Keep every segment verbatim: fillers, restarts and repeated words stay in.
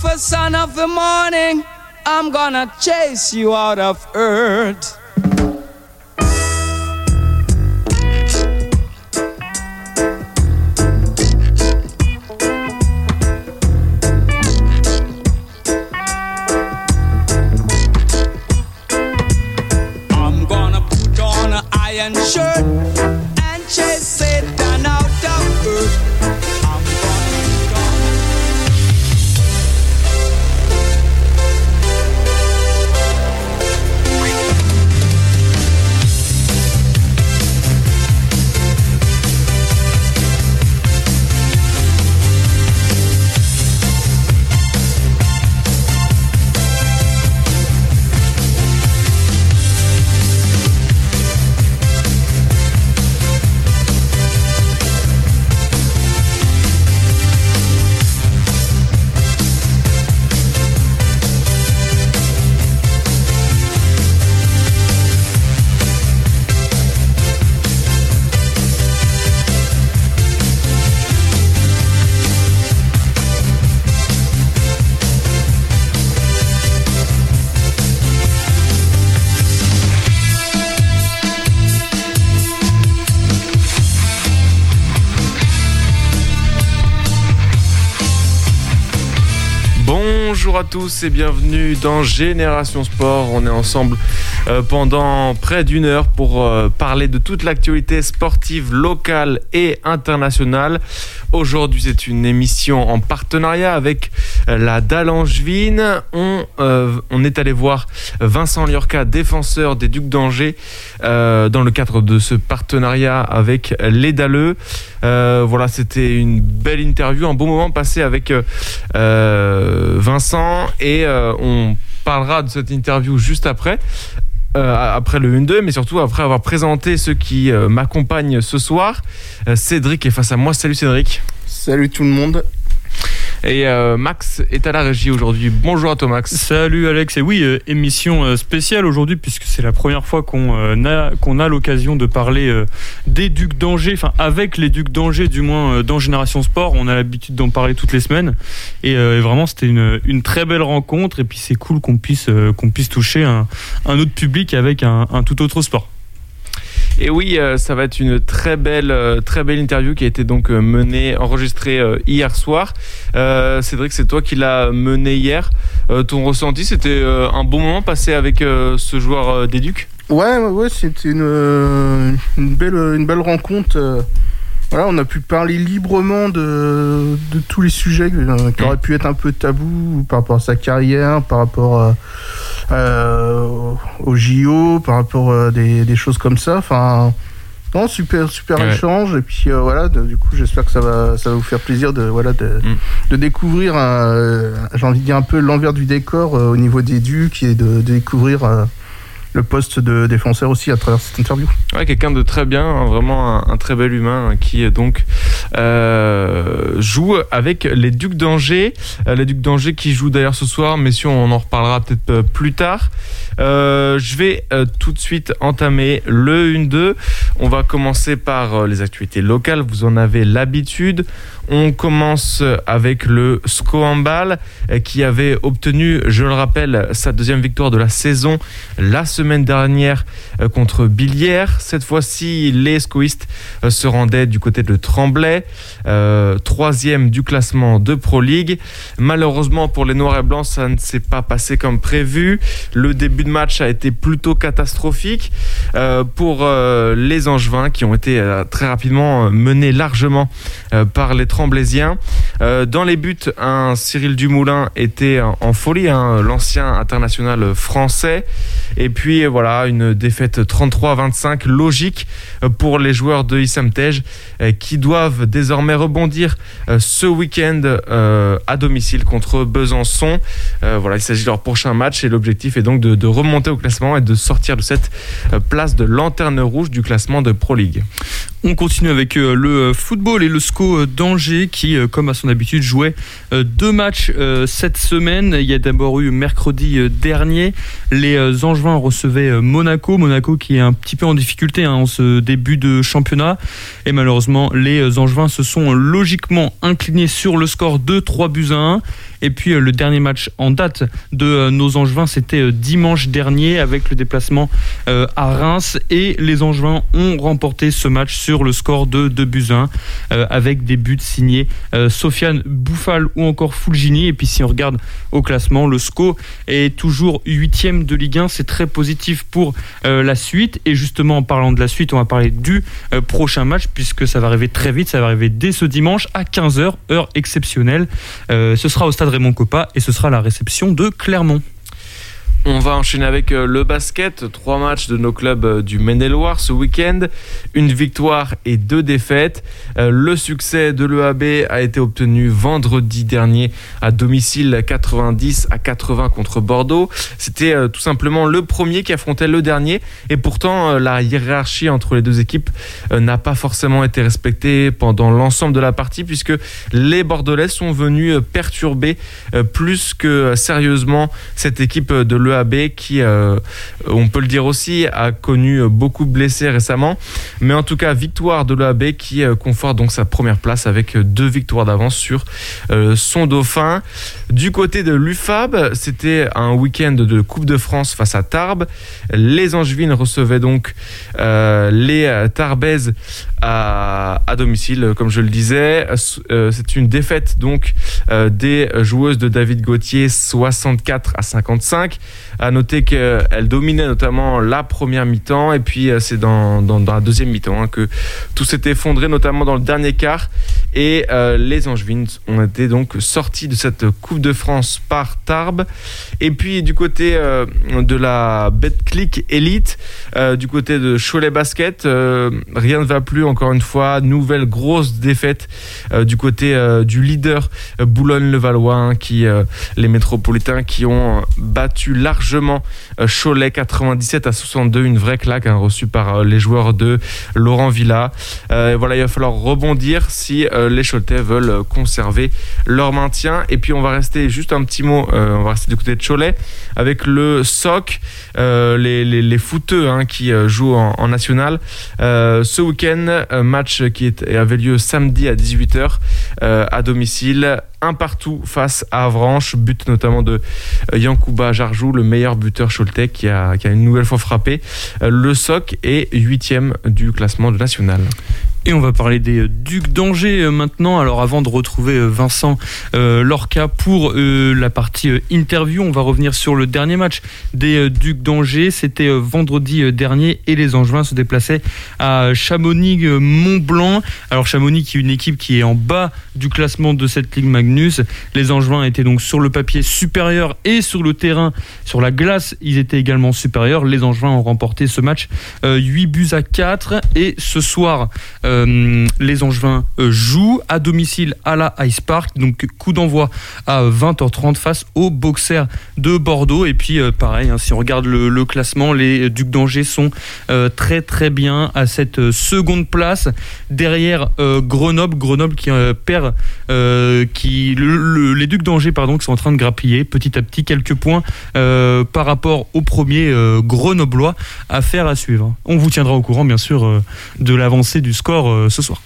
beautiful son of the morning, I'm gonna chase you out of earth. I'm gonna put on an iron shirt and chase Satan out of earth. I'm gonna put on Bonjour à tous et bienvenue dans Génération Sport. On est ensemble euh, pendant près d'une heure pour euh, parler de toute l'actualité sportive locale et internationale. Aujourd'hui, c'est une émission en partenariat avec euh, la Dalle Angevine. On, euh, on est allé voir Vincent Liorca, défenseur des Ducs d'Angers, euh, dans le cadre de ce partenariat avec les Dalleux. Euh, voilà, c'était une belle interview, un bon moment passé avec euh, Vincent et euh, on parlera de cette interview juste après. Euh, après le un deux, mais surtout après avoir présenté ceux qui euh, m'accompagnent ce soir. Euh, Cédric est face à moi. Salut Cédric. Salut tout le monde. Et euh, Max est à la régie aujourd'hui. Bonjour à toi Max. Salut Alex. Et oui, euh, émission euh, spéciale aujourd'hui puisque c'est la première fois qu'on, euh, a, qu'on a l'occasion de parler euh, des Ducs d'Angers, enfin avec les Ducs d'Angers du moins euh, dans Génération Sport. On a l'habitude d'en parler toutes les semaines et, euh, et vraiment c'était une, une très belle rencontre et puis c'est cool qu'on puisse, euh, qu'on puisse toucher un, un autre public avec un, un tout autre sport. Et oui, euh, ça va être une très belle, euh, très belle interview qui a été donc euh, menée, enregistrée euh, hier soir. Euh, Cédric, c'est toi qui l'as menée hier. Euh, ton ressenti, c'était euh, un bon moment passé avec euh, ce joueur euh, des Ducs ? Ouais, ouais, ouais, c'était une, euh, une belle, une belle rencontre. Euh, voilà, on a pu parler librement de, de tous les sujets euh, qui auraient pu être un peu tabous par rapport à sa carrière, par rapport à, euh, au J O, par rapport à des, des choses comme ça. Enfin, non, super, super ouais. échange. Et puis euh, voilà, de, du coup, j'espère que ça va, ça va vous faire plaisir de, voilà, de, mm. de découvrir, euh, j'ai envie de dire un peu l'envers du décor euh, au niveau des Ducs et de, de découvrir. Euh, le poste de défenseur aussi à travers cette interview. Ouais, quelqu'un de très bien, hein, vraiment un, un très bel humain hein, qui donc euh, joue avec les Ducs d'Angers. Euh, les Ducs d'Angers qui jouent d'ailleurs ce soir, messieurs, on en reparlera peut-être plus tard. Euh, je vais euh, tout de suite entamer le un deux. On va commencer par euh, les actualités locales, vous en avez l'habitude. On commence avec le S C O Handball euh, qui avait obtenu, je le rappelle, sa deuxième victoire de la saison la semaine dernière euh, contre Billières. Cette fois-ci, les SCOistes euh, se rendaient du côté de Tremblay, euh, troisième du classement de Pro League. Malheureusement pour les Noirs et Blancs, ça ne s'est pas passé comme prévu. Le début de match a été plutôt catastrophique euh, pour euh, les Angevins qui ont été euh, très rapidement menés largement euh, par les Tremblaysiens. Euh, dans les buts, un Cyril Dumoulin était en, en folie, hein, l'ancien international français. Et puis voilà, une défaite trente-trois à vingt-cinq logique pour les joueurs de Issam Tej euh, qui doivent désormais rebondir euh, ce week-end euh, à domicile contre Besançon. Euh, voilà, il s'agit de leur prochain match et l'objectif est donc de, de remonter au classement et de sortir de cette place de lanterne rouge du classement de Pro League. On continue avec euh, le football et le S C O d'Angers qui, euh, comme à son habitude, jouait euh, deux matchs euh, cette semaine. Il y a d'abord eu mercredi euh, dernier, les euh, Angevins recevaient euh, Monaco. Monaco qui est un petit peu en difficulté hein, en ce début de championnat. Et malheureusement, les euh, Angevins se sont logiquement inclinés sur le score de trois buts à un. Et puis euh, le dernier match en date de euh, nos Angevins, c'était euh, dimanche dernier avec le déplacement euh, à Reims. Et les Angevins ont remporté ce match sur le score de deux buts à un euh, avec des buts signés euh, Sofiane Bouffal ou encore Fulgini. Et puis si on regarde au classement, le S C O est toujours huitième de Ligue un. C'est très positif pour euh, la suite. Et justement, en parlant de la suite, on va parler du euh, prochain match puisque ça va arriver très vite. Ça va arriver dès ce dimanche à quinze heures, heure exceptionnelle. Euh, ce sera au stade Raymond Kopa et ce sera la réception de Clermont. On va enchaîner avec le basket. Trois matchs de nos clubs du Maine-et-Loire ce week-end. Une victoire et deux défaites. Le succès de l'E A B a été obtenu vendredi dernier à domicile, quatre-vingt-dix à quatre-vingts contre Bordeaux. C'était tout simplement le premier qui affrontait le dernier. Et pourtant, la hiérarchie entre les deux équipes n'a pas forcément été respectée pendant l'ensemble de la partie puisque les Bordelais sont venus perturber plus que sérieusement cette équipe de l'E A B qui, euh, on peut le dire aussi, a connu beaucoup de blessés récemment. Mais en tout cas, victoire de l'E A B qui euh, conforte donc sa première place avec deux victoires d'avance sur euh, son dauphin. Du côté de l'U F A B, c'était un week-end de Coupe de France face à Tarbes. Les Angevines recevaient donc euh, les Tarbaises à, à domicile, comme je le disais. Euh, c'est une défaite donc euh, des joueuses de David Gauthier, soixante-quatre à cinquante-cinq. À noter qu'elle dominait notamment la première mi-temps et puis c'est dans, dans, dans la deuxième mi-temps hein, que tout s'est effondré, notamment dans le dernier quart. Et euh, les Angevines ont été donc sortis de cette Coupe de France par Tarbes. Et puis du côté euh, de la Betclic Elite, euh, du côté de Cholet Basket, euh, rien ne va plus encore une fois. Nouvelle grosse défaite euh, du côté euh, du leader euh, Boulogne-le-Valois, hein, qui euh, les métropolitains qui ont euh, battu largement euh, Cholet quatre-vingt-dix-sept à soixante-deux, une vraie claque hein, reçue par euh, les joueurs de Laurent Villa. Euh, voilà, il va falloir rebondir si euh, les Choletais veulent conserver leur maintien. Et puis on va rester juste un petit mot, euh, on va rester du côté de Cholet avec le S O C, euh, les, les, les footeux hein, qui euh, jouent en, en national. Euh, ce week-end, un match qui est, avait lieu samedi à dix-huit heures euh, à domicile. Un partout face à Avranches, but notamment de Yankouba Jarjou, le meilleur buteur choletais qui a, qui a une nouvelle fois frappé. Le S O C est huitième du classement de national. Et on va parler des Ducs d'Angers maintenant. Alors avant de retrouver Vincent euh, Lorca pour euh, la partie euh, interview, on va revenir sur le dernier match des euh, Ducs d'Angers. C'était euh, vendredi dernier et les Angevins se déplaçaient à Chamonix-Mont-Blanc. Alors Chamonix qui est une équipe qui est en bas du classement de cette Ligue Magnus. Les Angevins étaient donc sur le papier supérieurs et sur le terrain, sur la glace, ils étaient également supérieurs. Les Angevins ont remporté ce match euh, huit buts à quatre et ce soir euh, Euh, les Angevins euh, jouent à domicile à la Ice Park, donc coup d'envoi à vingt heures trente face aux Boxers de Bordeaux. Et puis euh, pareil, hein, si on regarde le, le classement, les Ducs d'Angers sont euh, très très bien à cette euh, seconde place derrière euh, Grenoble, Grenoble qui euh, perd, euh, qui le, le, les Ducs d'Angers pardon qui sont en train de grappiller petit à petit quelques points euh, par rapport au premier euh, Grenoblois. Affaire à suivre. On vous tiendra au courant bien sûr euh, de l'avancée du score ce soir.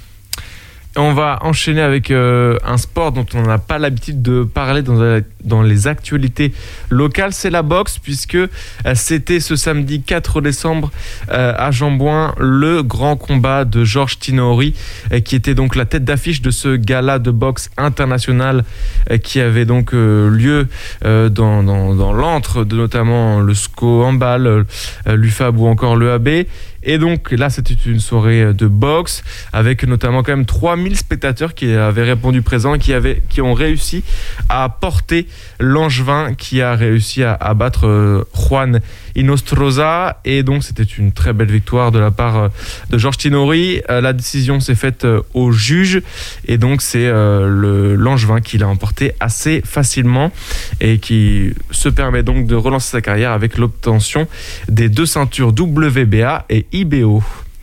On va enchaîner avec euh, un sport dont on n'a pas l'habitude de parler dans, la, dans les actualités locales, c'est la boxe, puisque euh, c'était ce samedi quatre décembre euh, à Jambouin le grand combat de Georges Tinouri, euh, qui était donc la tête d'affiche de ce gala de boxe international euh, qui avait donc euh, lieu euh, dans, dans, dans l'antre de notamment le S C O Handball, euh, l'U F A B ou encore l'E A B. Et donc là, c'était une soirée de boxe avec notamment quand même trois mille spectateurs qui avaient répondu présents, qui, avaient, qui ont réussi à porter l'Angevin qui a réussi à, à battre euh, Juan Inostroza. Et donc, c'était une très belle victoire de la part euh, de Georges Tinouri. Euh, la décision s'est faite euh, au juge. Et donc, c'est euh, le, l'Angevin qui l'a emporté assez facilement et qui se permet donc de relancer sa carrière avec l'obtention des deux ceintures W B A et I B O.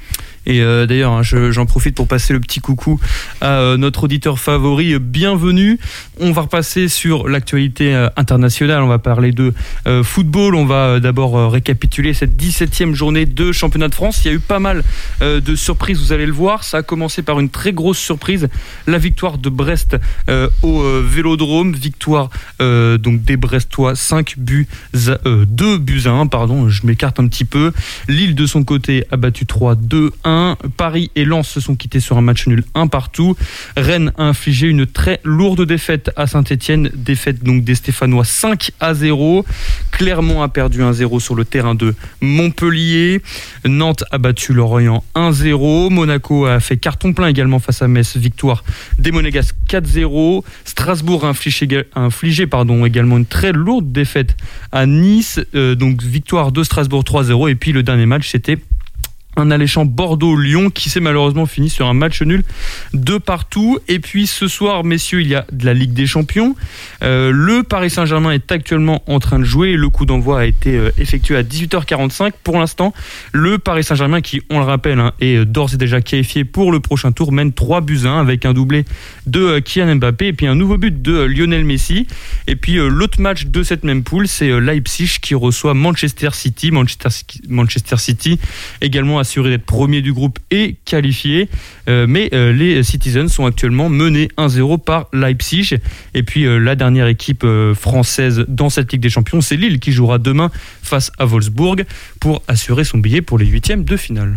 Et euh, d'ailleurs, hein, je, j'en profite pour passer le petit coucou à euh, notre auditeur favori. Bienvenue. On va repasser sur l'actualité euh, internationale. On va parler de euh, football. On va euh, d'abord euh, récapituler cette dix-septième journée de championnat de France. Il y a eu pas mal euh, de surprises, vous allez le voir. Ça a commencé par une très grosse surprise, la victoire de Brest euh, au euh, Vélodrome. Victoire euh, donc des Brestois, cinq buts, euh, deux buts à un, pardon, je m'écarte un petit peu. Lille de son côté a battu trois deux un. Paris et Lens se sont quittés sur un match nul un partout. Rennes a infligé une très lourde défaite à Saint-Etienne, défaite donc des Stéphanois cinq à zéro. Clermont a perdu un zéro sur le terrain de Montpellier. Nantes a battu Lorient un zéro. Monaco a fait carton plein également face à Metz, victoire des Monégasques quatre zéro. Strasbourg a infligé, a infligé pardon, également une très lourde défaite à Nice, euh, donc victoire de Strasbourg trois zéro. Et puis le dernier match, c'était un alléchant Bordeaux-Lyon qui s'est malheureusement fini sur un match nul de partout. Et puis ce soir, messieurs, il y a de la Ligue des Champions. Euh, le Paris Saint-Germain est actuellement en train de jouer. Le coup d'envoi a été euh, effectué à dix-huit heures quarante-cinq. Pour l'instant, le Paris Saint-Germain, qui, on le rappelle, hein, est d'ores et déjà qualifié pour le prochain tour, mène trois buts à un avec un doublé de euh, Kylian Mbappé et puis un nouveau but de euh, Lionel Messi. Et puis euh, l'autre match de cette même poule, c'est euh, Leipzig qui reçoit Manchester City. Manchester, Manchester City également assuré d'être premier du groupe et qualifié, euh, mais euh, les Citizens sont actuellement menés un zéro par Leipzig. Et puis euh, la dernière équipe euh, française dans cette Ligue des Champions, c'est Lille qui jouera demain face à Wolfsburg pour assurer son billet pour les huitièmes de finale.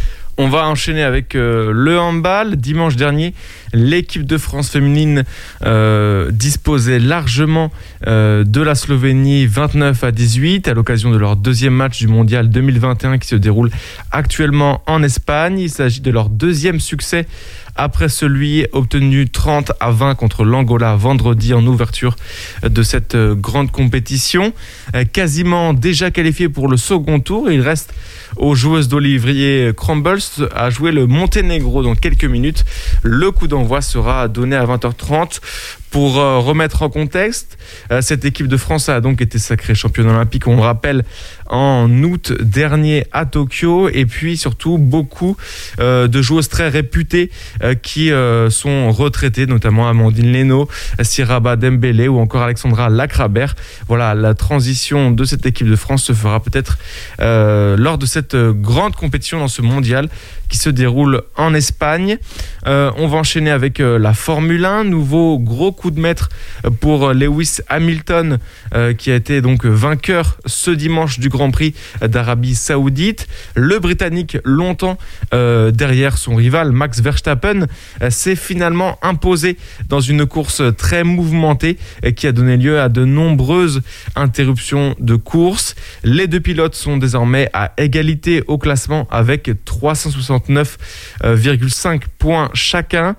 On va enchaîner avec euh, le handball. Dimanche dernier, l'équipe de France féminine euh, disposait largement euh, de la Slovénie vingt-neuf à dix-huit à l'occasion de leur deuxième match du mondial deux mille vingt et un qui se déroule actuellement en Espagne. Il s'agit de leur deuxième succès après celui obtenu trente à vingt contre l'Angola vendredi en ouverture de cette grande compétition. Quasiment déjà qualifié pour le second tour, il reste aux joueuses d'Olivier Crumbles à jouer le Monténégro dans quelques minutes. Le coup d'envoi sera donné à vingt heures trente. Pour euh, remettre en contexte, euh, cette équipe de France a donc été sacrée championne olympique, on le rappelle, en août dernier à Tokyo. Et puis surtout beaucoup euh, de joueuses très réputées euh, qui euh, sont retraitées, notamment Amandine Leno, Siraba Dembélé ou encore Alexandra Lacrabert. Voilà, la transition de cette équipe de France se fera peut-être euh, lors de cette grande compétition dans ce mondial qui se déroule en Espagne. Euh, on va enchaîner avec euh, la Formule un, nouveau gros coup de maître pour Lewis Hamilton euh, qui a été donc vainqueur ce dimanche du Grand Prix d'Arabie Saoudite. Le Britannique, longtemps euh, derrière son rival Max Verstappen, euh, s'est finalement imposé dans une course très mouvementée et qui a donné lieu à de nombreuses interruptions de course. Les deux pilotes sont désormais à égalité au classement avec trois cent soixante-neuf virgule cinq points chacun.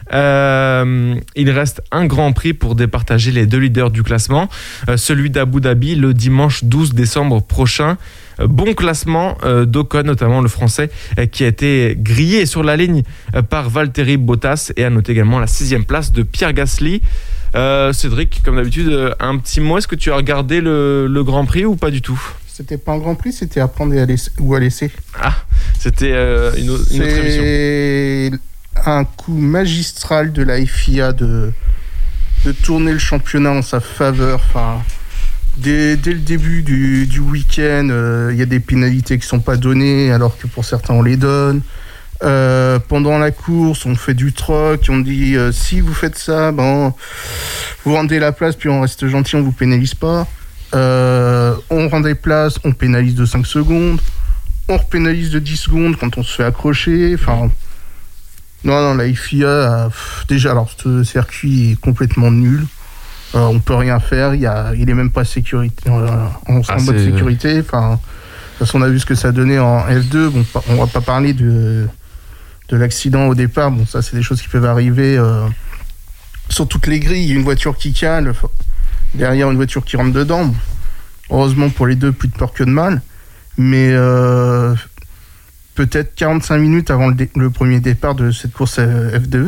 Euh, il reste un Grand Prix pour départager les deux leaders du classement, euh, celui d'Abu Dhabi le dimanche douze décembre prochain. Euh, bon classement euh, d'Ocon, notamment le français, euh, qui a été grillé sur la ligne euh, par Valtteri Bottas, et à noter également la sixième place de Pierre Gasly. Euh, Cédric, comme d'habitude, euh, un petit mot. Est-ce que tu as regardé le, le Grand Prix ou pas du tout ? C'était pas un Grand Prix, c'était à prendre et à laisser, ou à laisser. Ah, c'était euh, une, autre, une autre émission. C'est un coup magistral de la F I A de, de tourner le championnat en sa faveur. Enfin, dès, dès le début du, du week-end, il euh, y a des pénalités qui sont pas données, alors que pour certains on les donne. Euh, pendant la course, on fait du troc, on dit euh, si vous faites ça, ben, vous rendez la place, puis on reste gentil, on vous pénalise pas. Euh, on rend des places, on pénalise de cinq secondes, on repénalise de dix secondes quand on se fait accrocher. Enfin, non, non, la F I A, a, pff, déjà, alors ce circuit est complètement nul. Euh, on peut rien faire, il, y a, il est même pas sécurité, euh, en, ah, en mode sécurité. Enfin, de toute façon, on a vu ce que ça donnait en F deux. Bon, on va pas parler de, de l'accident au départ. Bon, ça, c'est des choses qui peuvent arriver euh, sur toutes les grilles. Il y a une voiture qui cale. Derrière, une voiture qui rentre dedans. Bon, heureusement pour les deux, plus de peur que de mal. Mais euh, peut-être quarante-cinq minutes avant le, dé- le premier départ de cette course F deux,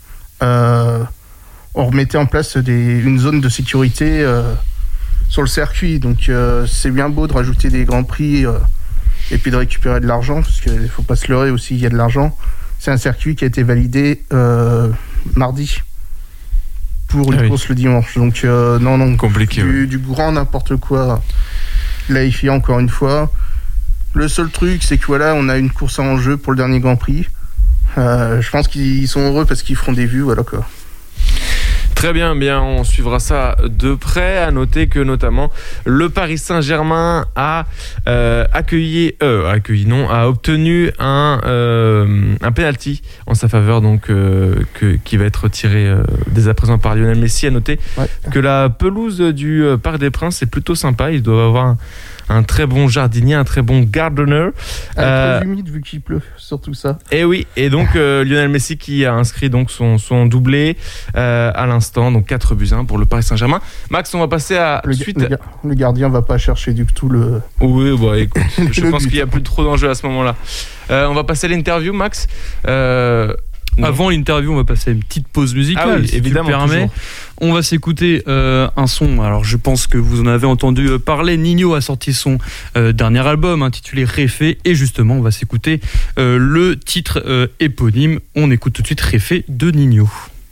euh, on remettait en place des, une zone de sécurité euh, sur le circuit. Donc euh, c'est bien beau de rajouter des grands prix euh, et puis de récupérer de l'argent, parce qu'il ne faut pas se leurrer aussi, il y a de l'argent. C'est un circuit qui a été validé euh, mardi pour une ah oui. course le dimanche. Donc euh, non, non, compliqué. Du, Ouais. du grand n'importe quoi. Là, il fait encore une fois. Le seul truc, c'est que voilà, on a une course en jeu pour le dernier Grand Prix. Euh, je pense qu'ils sont heureux parce qu'ils feront des vues, voilà quoi. Très bien, bien, on suivra ça de près. À noter que notamment le Paris Saint-Germain a euh, accueilli, euh, accueilli non, a obtenu un euh, un penalty en sa faveur, donc euh, que, qui va être tiré euh, dès à présent par Lionel Messi. À noter ouais. que la pelouse du euh, Parc des Princes est plutôt sympa. Ils doivent avoir un, un très bon jardinier, un très bon gardener. Elle est Euh, très humide vu qu'il pleut, surtout ça. Et oui, et donc euh, Lionel Messi qui a inscrit donc son, son doublé euh, à l'instant, donc quatre buts à un pour le Paris Saint-Germain. Max, on va passer à Le, suite. le, le gardien va pas chercher du tout le. Oui, bah écoute, je Le pense but. qu'il y a plus trop d'enjeux à ce moment-là. Euh, on va passer à l'interview, Max. Euh, non. Avant l'interview, on va passer à une petite pause musicale, Ah oui, si évidemment, tu le permets. toujours. On va s'écouter euh, un son. Alors, je pense que vous en avez entendu euh, parler. Nino a sorti son euh, dernier album intitulé Réfé. Et justement, on va s'écouter euh, le titre euh, éponyme. On écoute tout de suite Réfé de Nino.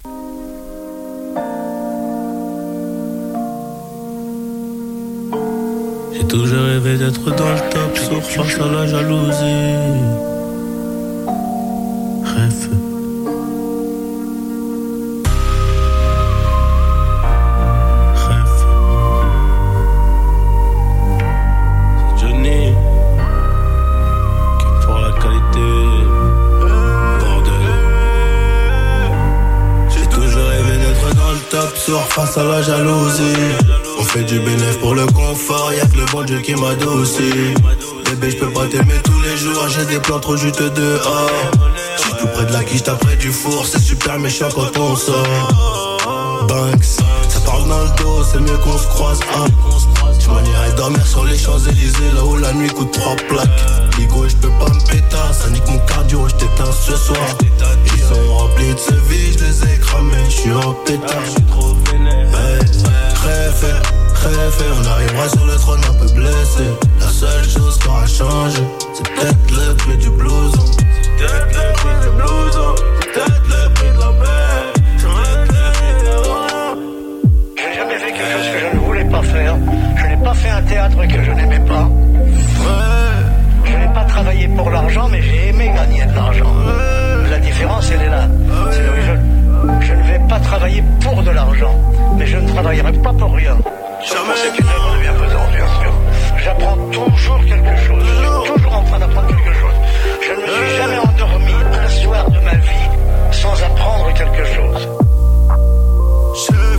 J'ai toujours rêvé d'être dans le top, sauf face à la jalousie. Rêve. Rêve. C'est Johnny qui pour la qualité. Bordel. J'ai toujours rêvé d'être dans le top, sauf face à la jalousie. On fait du bénéfice pour le confort, y'a que le bon Dieu qui m'adoucit. Bébé, j'peux pas t'aimer tous les jours, j'ai des plans trop juteux dehors. J'suis tout près de la quiche, t'as près du four, c'est super méchant quand on sort. Banks, ça parle dans le dos, c'est mieux qu'on se croise. Hein. J'm'en dormir sur les Champs-Élysées, là où la nuit coûte trois plaques. Ligo, j'peux pas me péter, ça nique mon cardio, j't'éteins ce soir. Ils sont remplis de ce vie, j'les ai cramés, j'suis en pétard. Rêve, rêve, on arrivera sur le trône un peu blessé. La seule chose qui aura changé, c'est peut-être le prix du blouson. C'est peut-être le prix du blouson. C'est peut-être le prix de la paix. Je n'ai jamais fait quelque chose que je ne voulais pas faire. Je n'ai pas fait un théâtre que je n'aimais pas. Je n'ai pas travaillé pour l'argent, mais j'ai aimé gagner de l'argent. La différence, elle est là. C'est là où je, je ne vais pas travailler pour de l'argent, mais je ne travaillerai pas pour rien. Sauf quand c'est une œuvre de bienfaisance, bien sûr. J'apprends toujours quelque chose. Je suis toujours en train d'apprendre quelque chose. Je ne me suis jamais endormi un soir de ma vie sans apprendre quelque chose. Chef.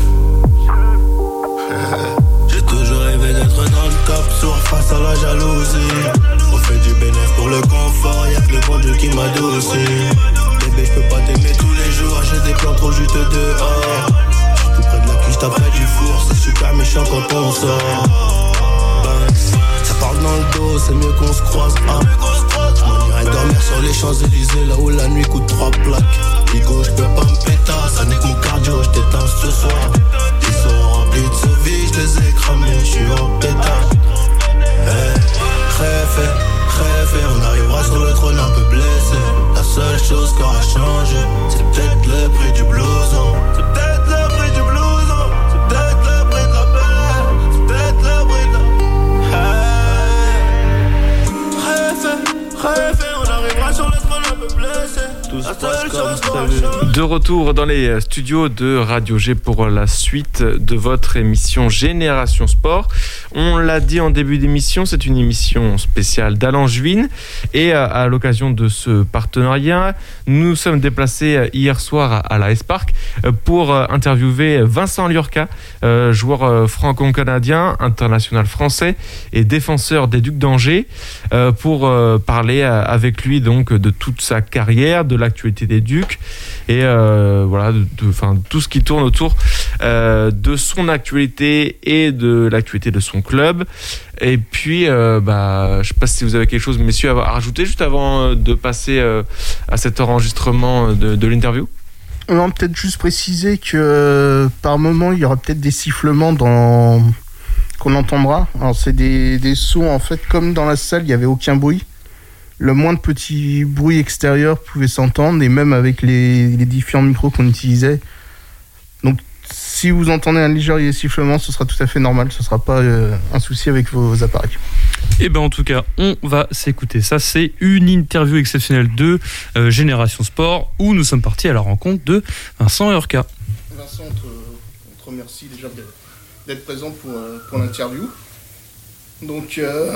J'ai toujours rêvé d'être dans le top, sourd face à la jalousie. On fait du bénéfice pour le confort, y'a que le bon Dieu qui m'adoucit. Bébé, j'peux pas t'aimer tous les jours, j'ai des plans trop juteux dehors. Tout près de la cuisse, t'as près du four, c'est super méchant quand on sort. Banks, ça parle dans le dos, c'est mieux qu'on se croise. Hein. J'm'en irai dormir sur les Champs-Élysées, là où la nuit coûte trois plaques. Ligo, j'peux pas me péter, ça nique mon cardio, j't'éteins ce soir. Ils sont remplis de ce vie, j'les ai cramés, j'suis en pétard. Hey, rêve, rêve, on arrivera sur le trône un peu blessé. La seule chose qui aura changé, c'est peut-être le prix du blouson. C'est peut-être le prix du blouson. C'est peut-être le prix de la paix. C'est peut-être le prix de la... Hey. Rêve, rêve, on arrivera sur le trône un peu blessé. Tout se passe comme prévu. De retour dans les studios de Radio G pour la suite de votre émission Génération Sport. On l'a dit en début d'émission, c'est une émission spéciale d'Alain Juin. Et à, à l'occasion de ce partenariat, nous nous sommes déplacés hier soir à, à l'A S Park pour interviewer Vincent Liorca, euh, joueur franco-canadien, international français et défenseur des Ducs d'Angers, euh, pour euh, parler avec lui donc de toute sa carrière, de l'actualité des Ducs et euh, voilà, de, de, enfin, tout ce qui tourne autour euh, de son actualité et de l'actualité de son club. Et puis, euh, bah, je ne sais pas si vous avez quelque chose, messieurs, à rajouter juste avant de passer euh, à cet enregistrement de, de l'interview. Non, peut-être juste préciser que euh, par moment, il y aura peut-être des sifflements dans... qu'on entendra. Alors, c'est des, des sons, en fait, comme dans la salle, il n'y avait aucun bruit. le moindre petit bruit extérieur pouvait s'entendre, et même avec les, les différents micros qu'on utilisait. Donc, si vous entendez un léger sifflement, ce sera tout à fait normal, ce ne sera pas euh, un souci avec vos appareils. Et ben en tout cas, on va s'écouter ça. C'est une interview exceptionnelle de euh, Génération Sport, où nous sommes partis à la rencontre de Vincent et Orca. Vincent, on te, on te remercie déjà d'être présent pour, pour l'interview. Donc, euh,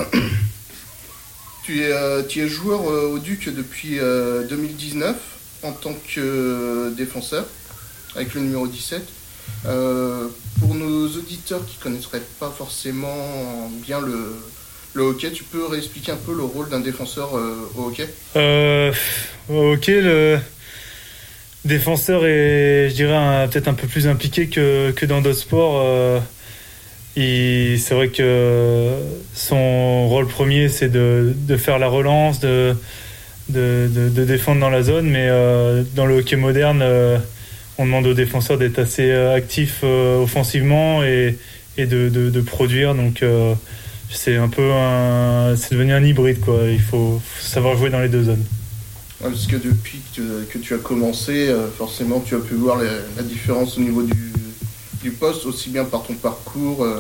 tu, es, euh, tu es joueur euh, au Duc depuis euh, deux mille dix-neuf en tant que euh, défenseur, avec le numéro dix-sept. Euh, pour nos auditeurs qui ne connaîtraient pas forcément bien le, le hockey, tu peux réexpliquer un peu le rôle d'un défenseur euh, au hockey ? euh, Au hockey, le défenseur est, je dirais, un, peut-être un peu plus impliqué que, que dans d'autres sports. Euh, il, c'est vrai que son rôle premier, c'est de, de faire la relance, de, de, de, de défendre dans la zone, mais euh, dans le hockey moderne, euh, on demande aux défenseurs d'être assez actifs euh, offensivement et, et de, de, de produire. Donc euh, c'est un peu un, c'est devenu un hybride, quoi. Il faut, faut savoir jouer dans les deux zones. Ouais, parce que depuis que, que tu as commencé, euh, forcément tu as pu voir les, la différence au niveau du, du poste, aussi bien par ton parcours euh,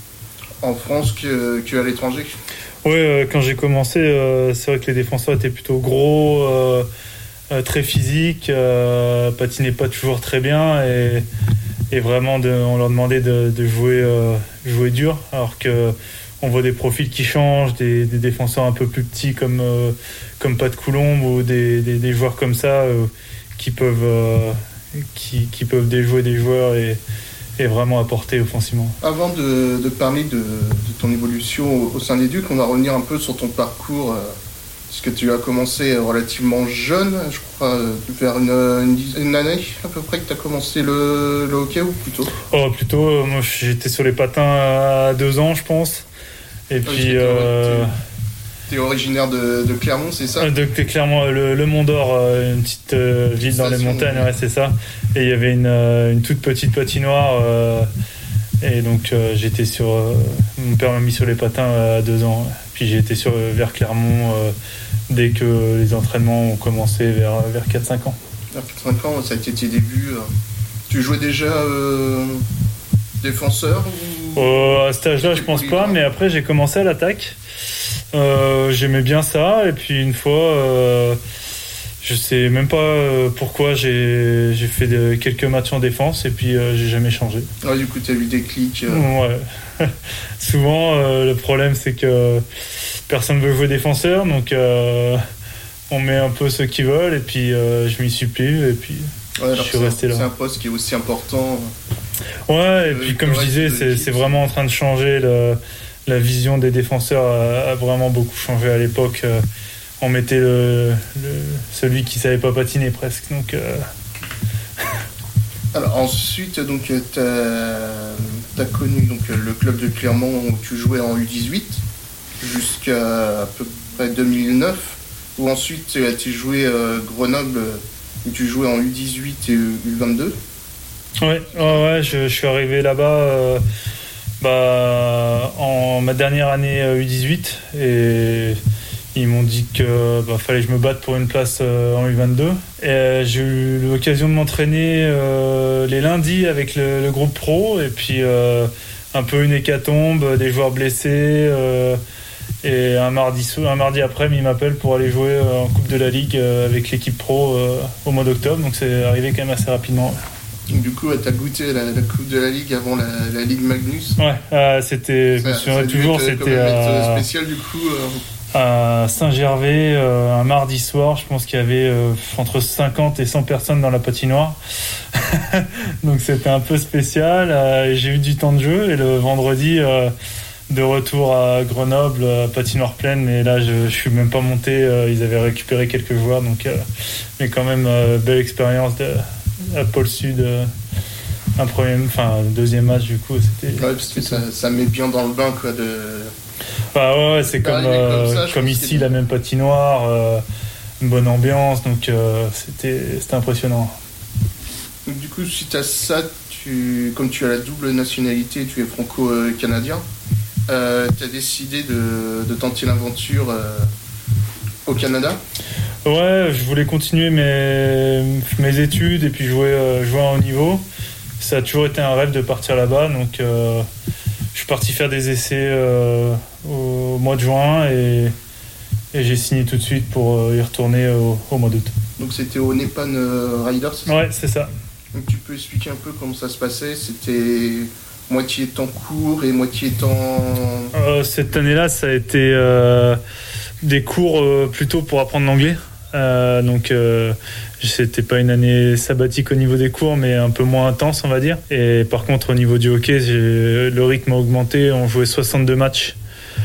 en France que, qu'à l'étranger. Oui, euh, quand j'ai commencé, euh, c'est vrai que les défenseurs étaient plutôt gros, euh, Euh, très physique, euh, patinait pas toujours très bien et, et vraiment de, on leur demandait de, de jouer, euh, jouer dur, alors que on voit des profils qui changent, des, des défenseurs un peu plus petits comme, euh, comme Pat Coulombe ou des, des, des joueurs comme ça euh, qui peuvent, euh, qui, qui peuvent déjouer des joueurs et, et vraiment apporter offensivement. Avant de, de parler de, de ton évolution au, au sein des Ducs, on va revenir un peu sur ton parcours. Euh... Parce que tu as commencé relativement jeune, je crois, vers une, une, une année à peu près que tu as commencé le, le hockey, ou plutôt ? Oh, plutôt, moi j'étais sur les patins à deux ans, je pense. Et ah, puis. Euh... Tu es originaire de, de Clermont, c'est ça ? De Clermont, le, le Mont d'Or, une petite euh, ville dans les montagnes, ouais, c'est ça. Et il y avait une, une toute petite patinoire. Euh, et donc euh, j'étais sur. Euh, mon père m'a mis sur les patins à deux ans. Puis j'ai été sur, vers Clermont euh, dès que les entraînements ont commencé vers, vers quatre cinq ans. Vers quatre cinq ans, ça a été tes débuts. Euh. Tu jouais déjà euh, défenseur ou... euh, À cet âge-là, je pense pas, mais après j'ai commencé à l'attaque. Euh, j'aimais bien ça, et puis une fois, euh, je sais même pas pourquoi, j'ai, j'ai fait de, quelques matchs en défense, et puis euh, j'ai jamais changé. Ah, du coup, tu as eu des clics. Euh... Ouais. Souvent, euh, le problème, c'est que personne ne veut jouer défenseur, donc euh, on met un peu ceux qui veulent, et puis euh, je m'y suis plu, et puis ouais, je suis resté là. C'est un poste qui est aussi important. Ouais, et puis comme je disais, c'est, c'est vraiment en train de changer. Le, la vision des défenseurs a, a vraiment beaucoup changé à l'époque. Euh, on mettait le, le, celui qui ne savait pas patiner presque. Donc, euh... Alors ensuite, donc, tu as connu donc, le club de Clermont où tu jouais en U dix-huit jusqu'à à peu près deux mille neuf, où ensuite tu as joué euh, Grenoble où tu jouais en U dix-huit et U vingt-deux. Ouais, ouais, ouais je, je suis arrivé là-bas euh, bah, en ma dernière année U dix-huit et ils m'ont dit que bah, fallait que je me batte pour une place euh, en U vingt-deux. Et euh, j'ai eu l'occasion de m'entraîner euh, les lundis avec le, le groupe pro, et puis euh, un peu une hécatombe, des joueurs blessés. Euh, et un mardi, un mardi après, ils m'appellent pour aller jouer euh, en Coupe de la Ligue euh, avec l'équipe pro euh, au mois d'octobre. Donc c'est arrivé quand même assez rapidement. Donc, du coup, tu as goûté la, la Coupe de la Ligue avant la, la Ligue Magnus. Ouais, euh, c'était, je me souviens toujours, c'était euh, spécial du coup. Euh... À Saint-Gervais, euh, un mardi soir, je pense qu'il y avait euh, entre cinquante et cent personnes dans la patinoire. Donc c'était un peu spécial. Euh, j'ai eu du temps de jeu, et le vendredi, euh, de retour à Grenoble, à patinoire pleine, mais là je, je suis même pas monté. Euh, ils avaient récupéré quelques joueurs, donc euh, mais quand même euh, belle expérience de, à Pôle Sud. Euh, un premier, enfin deuxième match du coup, c'était. Ouais, parce que ça, ça met bien dans le bain quoi de. Bah ouais, c'est comme, euh, comme, ça, comme ici, la même patinoire, euh, une bonne ambiance, donc euh, c'était, c'était impressionnant. Donc, du coup, suite à ça, tu, comme tu as la double nationalité, tu es franco-canadien, euh, tu as décidé de, de tenter l'aventure euh, au Canada? Ouais, je voulais continuer mes, mes études et puis jouer, euh, jouer à un haut niveau. Ça a toujours été un rêve de partir là-bas, donc euh, je suis parti faire des essais euh, au mois de juin et, et j'ai signé tout de suite pour y retourner au, au mois d'août. Donc c'était au Nepan Riders, c'est ça? Ouais, c'est ça. Donc tu peux expliquer un peu comment ça se passait? C'était moitié temps court et moitié temps... Euh, cette année-là, ça a été euh, des cours euh, plutôt pour apprendre l'anglais. Euh, donc euh, c'était pas une année sabbatique au niveau des cours, mais un peu moins intense, on va dire. Et par contre, au niveau du hockey, j'ai, le rythme a augmenté. On jouait soixante-deux matchs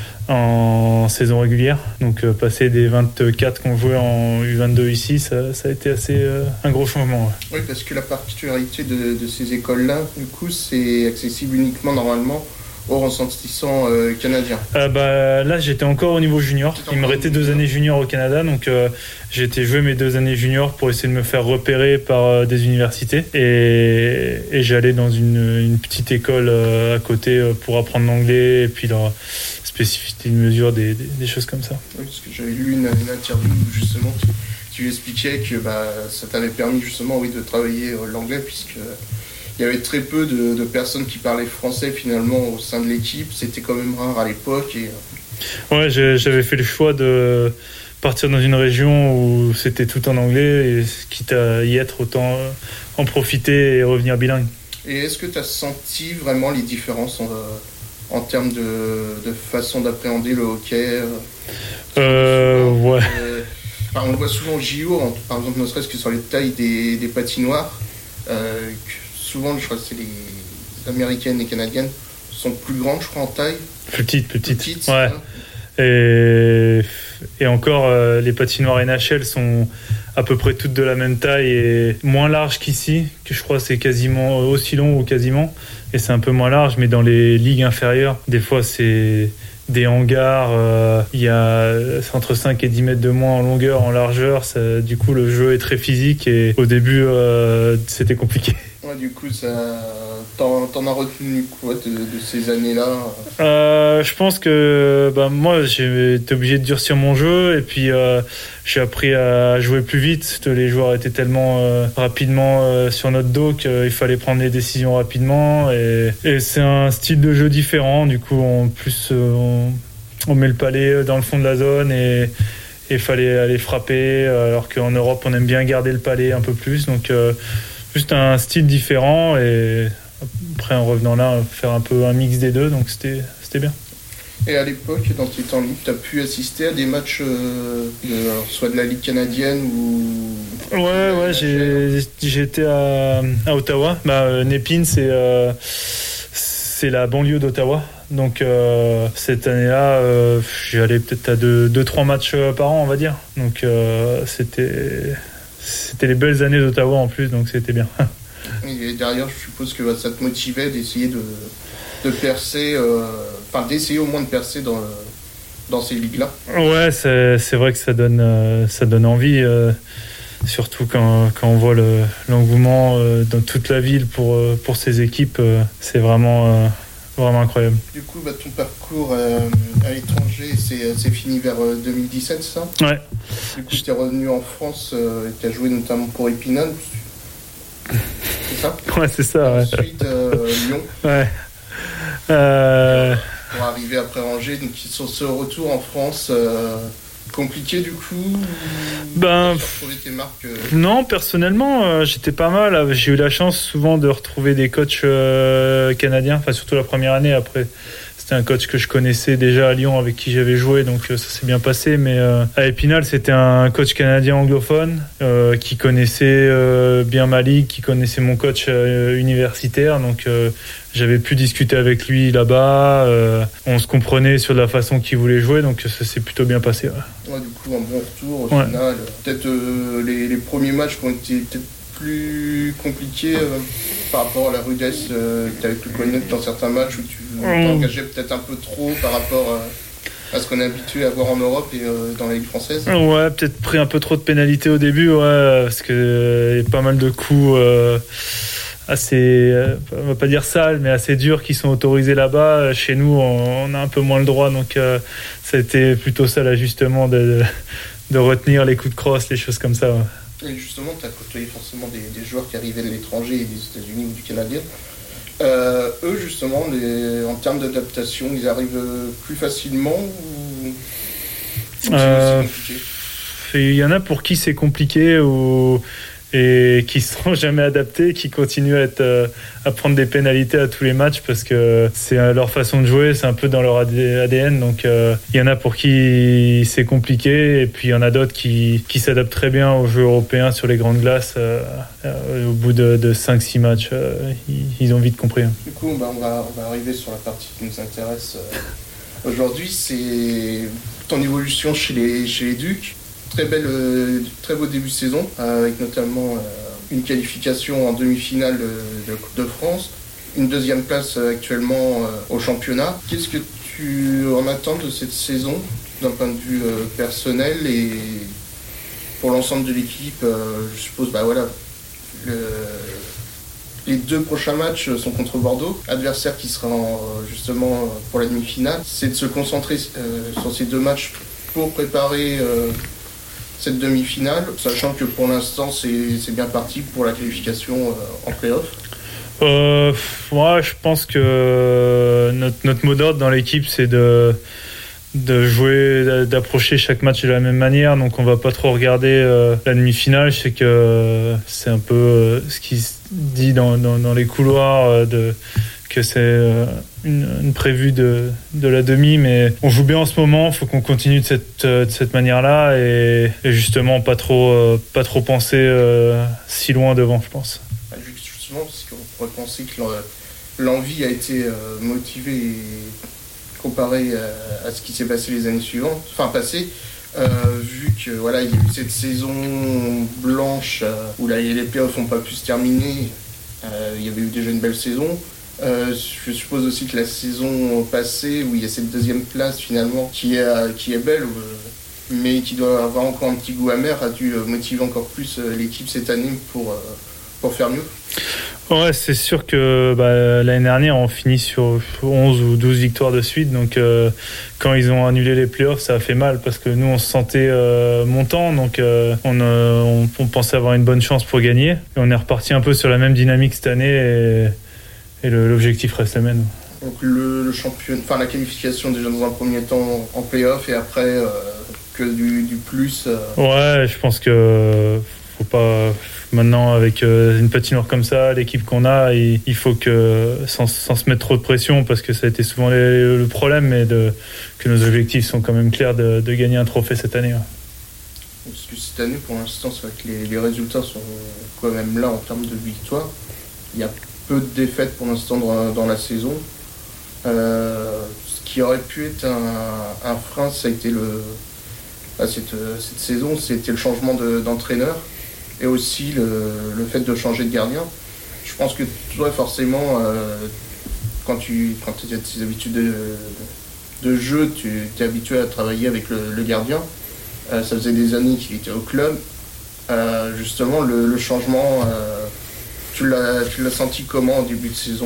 en saison régulière, donc euh, passer des vingt-quatre qu'on jouait en U vingt-deux ici, ça, ça a été assez euh, un gros changement. Ouais. Oui, parce que la particularité de, de ces écoles-là, du coup, c'est accessible uniquement normalement aux ressortissants euh, canadiens. Euh, bah, là, j'étais encore au niveau junior. Il me restait deux années junior au Canada, donc euh, j'ai été jouer mes deux années junior pour essayer de me faire repérer par euh, des universités. Et, et j'allais dans une, une petite école euh, à côté euh, pour apprendre l'anglais et puis leur spécificité de mesure, des, des, des choses comme ça. Oui, parce que j'avais lu une, une interview où justement tu, tu expliquais que bah, ça t'avait permis justement oui, de travailler euh, l'anglais, puisque il y avait très peu de, de personnes qui parlaient français finalement au sein de l'équipe. C'était quand même rare à l'époque. Et... Ouais, j'avais fait le choix de partir dans une région où c'était tout en anglais, et quitte à y être, autant en profiter et revenir bilingue. Et est-ce que tu as senti vraiment les différences en, en termes de, de façon d'appréhender le hockey? euh, Ouais. Euh, enfin, on le voit souvent au J O, en, par exemple, ne serait-ce que sur les tailles des, des patinoires. Euh, Souvent, je crois que c'est les américaines et canadiennes sont plus grandes, je crois, en taille. Plus petites, plus petites. petites ouais. Et, et encore, euh, les patinoires N H L sont à peu près toutes de la même taille et moins larges qu'ici, que je crois c'est quasiment aussi long ou quasiment. Et c'est un peu moins large, mais dans les ligues inférieures, des fois c'est des hangars, euh, il y a entre cinq et dix mètres de moins en longueur, en largeur. Ça, du coup, le jeu est très physique et au début, euh, c'était compliqué. Ouais, du coup, ça... t'en, t'en as retenu quoi de, de ces années-là? euh, Je pense que bah, moi, j'ai été obligé de durcir mon jeu et puis euh, j'ai appris à jouer plus vite. Les joueurs étaient tellement euh, rapidement euh, sur notre dos qu'il fallait prendre des décisions rapidement. Et, et c'est un style de jeu différent. Du coup, en plus, euh, on, on met le palais dans le fond de la zone et il fallait aller frapper. Alors qu'en Europe, on aime bien garder le palais un peu plus. Donc... Euh, juste un style différent, et après en revenant là faire un peu un mix des deux, donc c'était, c'était bien. Et à l'époque, dans tes temps libres, tu as pu assister à des matchs euh, de, alors, soit de la Ligue canadienne ou... Ouais, ouais, j'ai, j'ai été à, à Ottawa. Bah, Nepean, c'est, euh, c'est la banlieue d'Ottawa. Donc euh, cette année-là, euh, j'y allais peut-être à deux trois matchs par an, on va dire. Donc euh, c'était... C'était les belles années d'Ottawa en plus, donc c'était bien. Et derrière, je suppose que bah, ça te motivait d'essayer de, de percer, euh, enfin d'essayer au moins de percer dans, le, dans ces ligues-là. Ouais, c'est, c'est vrai que ça donne, euh, ça donne envie, euh, surtout quand, quand on voit le, l'engouement euh, dans toute la ville pour, euh, pour ces équipes. Euh, c'est vraiment, euh, vraiment incroyable. Du coup, bah, ton parcours euh, à l'étranger, c'est, c'est fini vers euh, deux mille dix-sept, ça? Ouais. Du coup, tu es revenu en France euh, et tu as joué notamment pour Épinal. C'est ça? Ouais, c'est ça. Ouais. Ensuite, euh, Lyon. Ouais. Euh... Pour arriver après Angers. Donc, sur ce retour en France, euh, compliqué du coup? Ben. Tu as retrouvé tes marques euh... Non, personnellement, euh, j'étais pas mal. J'ai eu la chance souvent de retrouver des coachs euh, canadiens, enfin, surtout la première année. Après, c'était un coach que je connaissais déjà à Lyon, avec qui j'avais joué, donc ça s'est bien passé. Mais euh, à Épinal, c'était un coach canadien anglophone euh, qui connaissait euh, bien ma ligue, qui connaissait mon coach euh, universitaire. Donc euh, j'avais pu discuter avec lui là-bas. Euh, on se comprenait sur la façon qu'il voulait jouer, donc ça s'est plutôt bien passé. Ouais. Ouais, du coup, un bon retour au ouais. final. Peut-être euh, les, les premiers matchs qui ont été peut-être plus compliqués euh, par rapport à la rudesse euh, que tu avais pu connaître dans certains matchs où tu t'engageais peut-être un peu trop par rapport euh, à ce qu'on est habitué à voir en Europe et euh, dans la Ligue française. Ouais, peut-être pris un peu trop de pénalités au début, ouais, parce qu'il euh, y a pas mal de coups euh, assez, euh, on va pas dire sales, mais assez durs qui sont autorisés là-bas. Chez nous, on, on a un peu moins le droit, donc euh, ça a été plutôt ça l'ajustement de, de retenir les coups de crosse, les choses comme ça. Ouais. Et justement, tu as côtoyé forcément des, des joueurs qui arrivaient de l'étranger, des États-Unis ou du Canada. Euh, eux, justement, les, en termes d'adaptation, ils arrivent plus facilement ou, ou euh, c'est compliqué ? Il y en a pour qui c'est compliqué ou... et qui ne sont jamais adaptés, qui continuent à, être, euh, à prendre des pénalités à tous les matchs parce que c'est leur façon de jouer, c'est un peu dans leur A D N. Donc euh, il y en a pour qui c'est compliqué et puis il y en a d'autres qui, qui s'adaptent très bien aux jeux européens sur les grandes glaces. Euh, euh, au bout de, de cinq six matchs, euh, ils, ils ont vite compris. Du coup, bah, on, va, on va arriver sur la partie qui nous intéresse euh, aujourd'hui, c'est ton évolution chez les, chez les Ducs. Très, belle, euh, très beau début de saison, euh, avec notamment euh, une qualification en demi-finale de, de Coupe de France, une deuxième place euh, actuellement euh, au championnat. Qu'est-ce que tu en attends de cette saison, d'un point de vue euh, personnel et pour l'ensemble de l'équipe euh, je suppose, bah voilà, le, les deux prochains matchs sont contre Bordeaux, adversaire qui sera en, justement pour la demi-finale. C'est de se concentrer euh, sur ces deux matchs pour préparer... Euh, cette demi-finale, sachant que pour l'instant c'est, c'est bien parti pour la qualification euh, en play-off. Euh, moi, je pense que notre, notre mot d'ordre dans l'équipe, c'est de, de jouer, d'approcher chaque match de la même manière. Donc, on va pas trop regarder euh, la demi-finale. Je sais que c'est un peu euh, ce qui se dit dans, dans, dans les couloirs euh, de que c'est euh, une, une prévue de, de la demi, mais on joue bien en ce moment, il faut qu'on continue de cette, de cette manière-là et, et justement pas trop, euh, pas trop penser euh, si loin devant, je pense. Justement, parce qu'on pourrait penser que l'envie a été euh, motivée et comparée à, à ce qui s'est passé les années suivantes, enfin passées, euh, vu que voilà, il y a eu cette saison blanche euh, où là, les playoffs n'ont pas pu se terminer, euh, il y avait eu déjà une belle saison. Euh, je suppose aussi que la saison passée, où il y a cette deuxième place finalement, qui est, qui est belle, euh, mais qui doit avoir encore un petit goût amer, a dû motiver encore plus euh, l'équipe cette année pour, euh, pour faire mieux. Ouais, c'est sûr que bah, l'année dernière, on finit sur onze ou douze victoires de suite. Donc, euh, quand ils ont annulé les playoffs, ça a fait mal parce que nous, on se sentait euh, montant. Donc, euh, on, euh, on, on pensait avoir une bonne chance pour gagner. Et on est reparti un peu sur la même dynamique cette année. Et... Et le, l'objectif reste le même. Donc le, le champion, enfin la qualification déjà dans un premier temps en play-off et après euh, que du, du plus. Euh... Ouais, je pense que faut pas maintenant avec euh, une patinoire comme ça, l'équipe qu'on a, il, il faut que sans, sans se mettre trop de pression parce que ça a été souvent les, le problème, mais de, que nos objectifs sont quand même clairs de, de gagner un trophée cette année. Ouais. Parce que cette année, pour l'instant, c'est vrai que les, les résultats sont quand même là en termes de victoire. Il y a peu de défaites pour l'instant dans, dans la saison. Euh, ce qui aurait pu être un, un frein, ça a été le, à cette, cette saison, c'était le changement de, d'entraîneur et aussi le, le fait de changer de gardien. Je pense que toi, forcément, euh, quand tu quand tu as tes habitudes de, de jeu, tu es habitué à travailler avec le, le gardien. Euh, ça faisait des années qu'il était au club. Euh, justement, le, le changement... Euh, Tu l'as, tu l'as senti comment au début de saison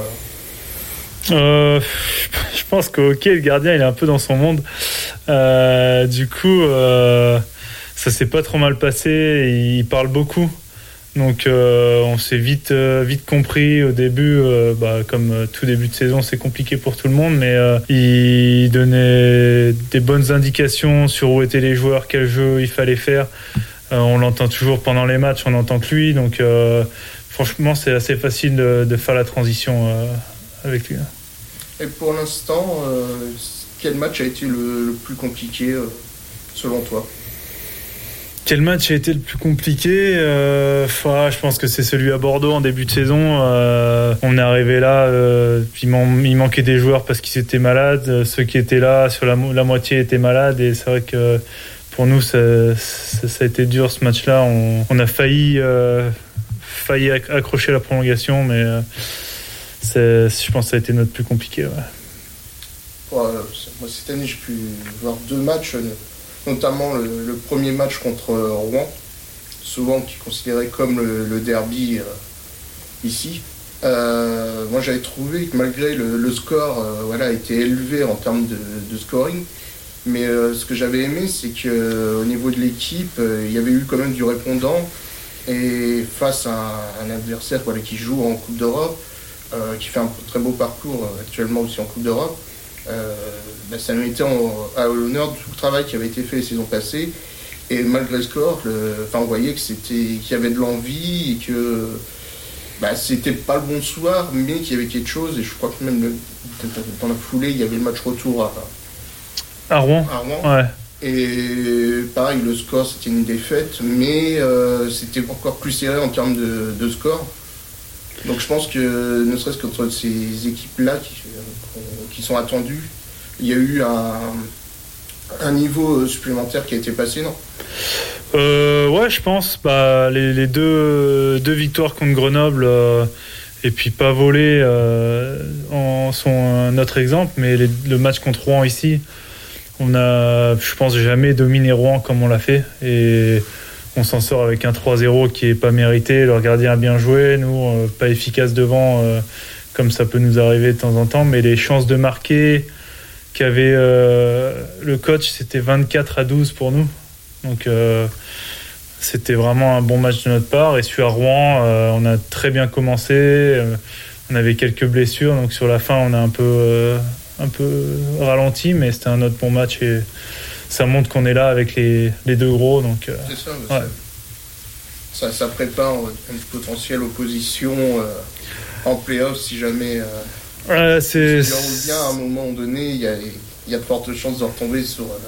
euh euh, Je pense que ok, le gardien il est un peu dans son monde. Euh, du coup, euh, ça s'est pas trop mal passé. Il parle beaucoup, donc euh, on s'est vite, euh, vite compris au début. Euh, bah, comme tout début de saison, c'est compliqué pour tout le monde, mais euh, il donnait des bonnes indications sur où étaient les joueurs, quel jeu il fallait faire. Euh, on l'entend toujours pendant les matchs, on n'entend que lui, donc. Euh, Franchement, c'est assez facile de, de faire la transition euh, avec lui. Et pour l'instant, euh, quel match a été le, le plus compliqué euh, selon toi ? Quel match a été le plus compliqué ? euh, ah, Je pense que c'est celui à Bordeaux en début de saison. Euh, on est arrivé là, euh, il, man- il manquait des joueurs parce qu'ils étaient malades. Ceux qui étaient là, sur la, mo- la moitié étaient malades. Et c'est vrai que pour nous, ça, ça, ça a été dur ce match-là. On, on a failli... Euh, failli accrocher la prolongation, mais euh, c'est, je pense que ça a été notre plus compliqué. Ouais. Ouais, moi, cette année, j'ai pu voir deux matchs, notamment le, le premier match contre Rouen, souvent qui est considéré comme le, le derby euh, ici. Euh, moi, j'avais trouvé que malgré le, le score euh, voilà, était élevé en termes de, de scoring, Mais euh, ce que j'avais aimé, c'est qu'au niveau de l'équipe, euh, il y avait eu quand même du répondant. Et face à un, un adversaire voilà, qui joue en Coupe d'Europe, euh, qui fait un très beau parcours euh, actuellement aussi en Coupe d'Europe, euh, bah, ça mettait en, à l'honneur de tout le travail qui avait été fait les saisons passées. Et malgré le score, le, on voyait que c'était, qu'il y avait de l'envie et que bah, c'était pas le bon soir, mais qu'il y avait quelque chose. Et je crois que même le, dans la foulée, il y avait le match retour à, à Rouen. À Rouen. Ouais. Et pareil, le score c'était une défaite, mais euh, c'était encore plus serré en termes de, de score. Donc je pense que ne serait-ce qu'entre ces équipes-là qui, qui sont attendues, il y a eu un, un niveau supplémentaire qui a été passé, non ? euh, Ouais, je pense. Bah, les, les deux, deux victoires contre Grenoble euh, et puis pas volées euh, en sont notre exemple, mais les, le match contre Rouen ici, on a, je pense, jamais dominé Rouen comme on l'a fait. Et on s'en sort avec un trois zéro qui n'est pas mérité. Leur gardien a bien joué. Nous, euh, pas efficace devant, euh, comme ça peut nous arriver de temps en temps. Mais les chances de marquer qu'avait euh, le coach, c'était vingt-quatre à douze pour nous. Donc, euh, c'était vraiment un bon match de notre part. Et sur à Rouen, euh, on a très bien commencé. Euh, on avait quelques blessures. Donc, sur la fin, on a un peu... Euh, un peu ralenti, mais c'était un autre bon match et ça montre qu'on est là avec les, les deux gros. Donc, euh, c'est ça, ouais. ça, ça prépare une potentielle opposition euh, en play-off si jamais euh, ouais, c'est, si on bien à un moment donné, il y a, y a de fortes chances de retomber sur. Euh,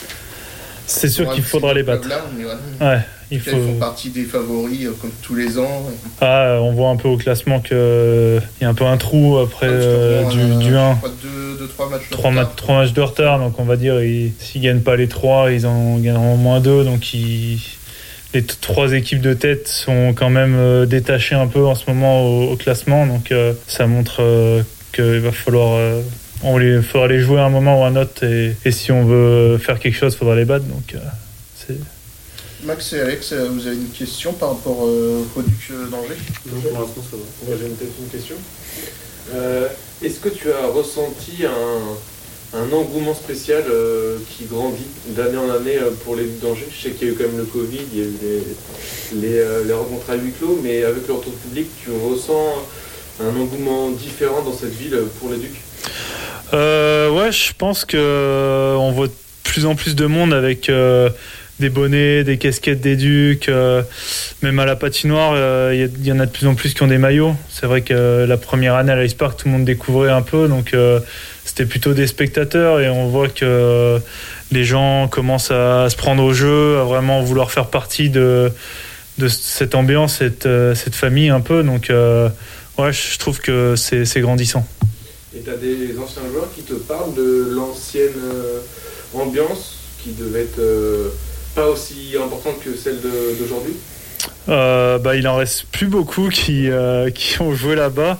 c'est sûr qu'il faudra les battre. Là, mais voilà. Ouais, il faut... Ils font partie des favoris euh, comme tous les ans. Ah, on voit un peu au classement qu'il euh, y a un peu un trou après euh, du, euh, du un. deux trois matchs de trois retard. Ma- trois matchs de retard, donc on va dire ils, s'ils ne gagnent pas les trois, ils en gagneront au moins deux. Donc ils, les t- trois équipes de tête sont quand même euh, détachées un peu en ce moment au, au classement. Donc euh, ça montre euh, qu'il va falloir... Euh, on les, faudra les jouer à un moment ou à un autre. Et, et si on veut faire quelque chose, il faudra les battre. Donc, euh, c'est... Max et Alex, vous avez une question par rapport euh, au Duc d'Angers ? Non, pour l'instant, ça va. J'ai peut-être une question. Euh, est-ce que tu as ressenti un, un engouement spécial euh, qui grandit d'année en année euh, pour les Ducs d'Angers ? Je sais qu'il y a eu quand même le Covid, il y a eu les, les, euh, les rencontres à huis clos, mais avec le retour public, tu ressens un engouement différent dans cette ville pour les Ducs ? euh, Ouais, je pense qu'on voit de plus en plus de monde avec... Euh, des bonnets, des casquettes des Ducs, euh, même à la patinoire, il euh, y, y en a de plus en plus qui ont des maillots. C'est vrai que euh, la première année à l'Ice Park, tout le monde découvrait un peu, donc euh, c'était plutôt des spectateurs et on voit que euh, les gens commencent à, à se prendre au jeu, à vraiment vouloir faire partie de, de cette ambiance, cette, euh, cette famille un peu. Donc euh, ouais, je trouve que c'est, c'est grandissant. Et tu as des anciens joueurs qui te parlent de l'ancienne euh, ambiance qui devait être... Euh, pas aussi importante que celle de, d'aujourd'hui ? Euh, bah, il en reste plus beaucoup qui, euh, qui ont joué là-bas.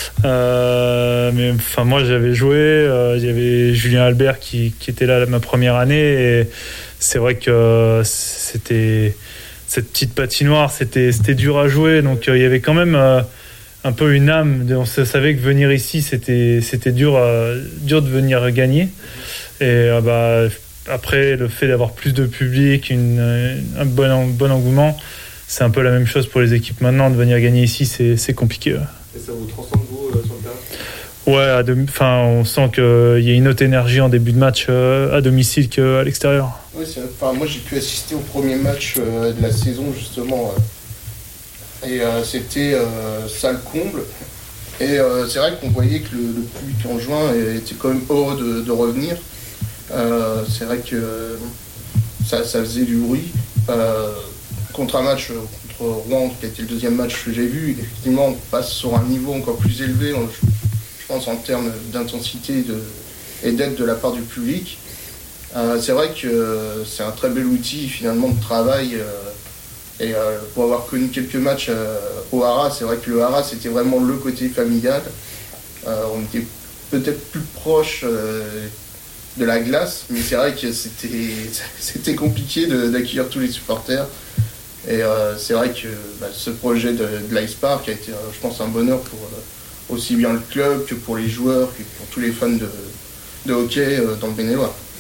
Euh, mais enfin, moi, j'avais joué. Euh, il y avait Julien Albert qui, qui était là ma première année. Et c'est vrai que c'était cette petite patinoire, c'était, c'était dur à jouer. Donc, euh, il y avait quand même euh, un peu une âme. On savait que venir ici, c'était, c'était dur, euh, dur de venir gagner. Et euh, bah, après, le fait d'avoir plus de public, une, un bon, un bon engouement, c'est un peu la même chose pour les équipes maintenant. De venir gagner ici, c'est, c'est compliqué. Ouais. Et ça vous transcende, vous, euh, sur le terrain ? Ouais, à demi, on sent qu'il y a une autre énergie en début de match euh, à domicile qu'à l'extérieur. Oui, c'est, enfin, moi, j'ai pu assister au premier match euh, de la saison, justement. Euh, et euh, c'était euh, salle comble. Et euh, c'est vrai qu'on voyait que le, le public en juin était quand même heureux de, de revenir. Euh, c'est vrai que ça, ça faisait du bruit. Euh, contre un match contre Rouen, qui a été le deuxième match que j'ai vu, effectivement, on passe sur un niveau encore plus élevé, je, je pense, en termes d'intensité de, et d'aide de la part du public. Euh, c'est vrai que c'est un très bel outil, finalement, de travail. Euh, et euh, pour avoir connu quelques matchs euh, au Hara, c'est vrai que le Hara, c'était vraiment le côté familial. Euh, on était peut-être plus proche euh, de la glace, mais c'est vrai que c'était, c'était compliqué de, d'accueillir tous les supporters. Et euh, c'est vrai que bah, ce projet de, de l'Ice Park a été, euh, je pense, un bonheur pour euh, aussi bien le club que pour les joueurs, que pour tous les fans de, de hockey euh, dans le Benellois.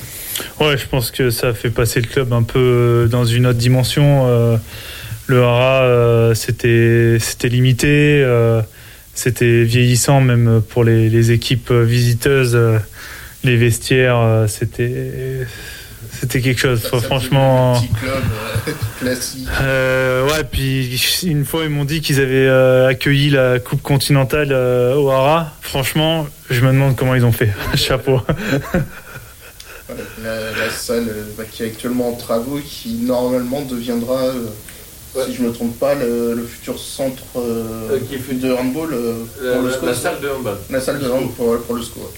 Ouais, je pense que ça fait passer le club un peu dans une autre dimension. Euh, le Hara, euh, c'était, c'était limité, euh, c'était vieillissant même pour les, les équipes visiteuses. Euh, les vestiaires, euh, c'était, c'était quelque chose. Ça, ça franchement. Un petit club euh, classique. Euh, ouais, puis une fois ils m'ont dit qu'ils avaient euh, accueilli la Coupe continentale euh, au Hara. Franchement, je me demande comment ils ont fait. Chapeau. La, la salle bah, qui est actuellement en travaux, qui normalement deviendra, euh, ouais. si je ne me trompe pas, le, le futur centre euh, euh, qui fait de handball euh, la, pour le la, S C O. La salle de handball. La salle de handball pour, pour le S C O.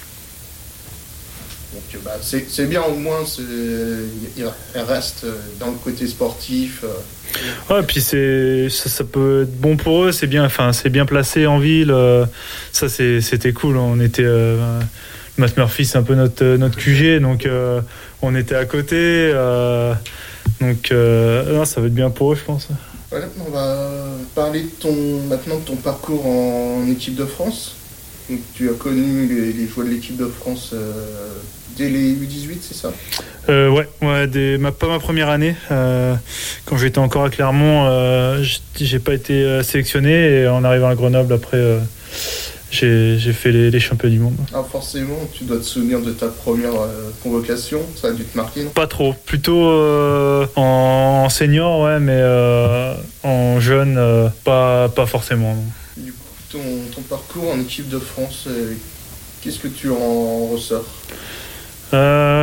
Donc bah, c'est, c'est bien, au moins, c'est, il reste dans le côté sportif. Euh. Ouais, puis c'est, ça, ça peut être bon pour eux, c'est bien, enfin, c'est bien placé en ville. Euh, ça, c'est, c'était cool. On était. Euh, Matt Murphy, c'est un peu notre, notre Q G, donc euh, on était à côté. Euh, donc euh, non, ça va être bien pour eux, je pense. Voilà, on va parler de ton, maintenant de ton parcours en équipe de France. Donc, tu as connu les, les joueurs de l'équipe de France euh, dès les U dix-huit, c'est ça euh, Ouais, ouais des, ma, pas ma première année. Euh, quand j'étais encore à Clermont, euh, j'ai pas été sélectionné. Et en arrivant à Grenoble, après... Euh, J'ai, j'ai fait les, les championnats du monde. Ah, forcément, tu dois te souvenir de ta première euh, convocation, ça a dû te marquer, non ? Pas trop, plutôt euh, en senior, ouais, mais euh, en jeune, euh, pas, pas forcément. Non. Du coup, ton, ton parcours en équipe de France, euh, qu'est-ce que tu en ressors ? euh,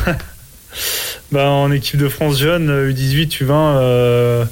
bah, En équipe de France jeune, U dix-huit, U vingt, euh,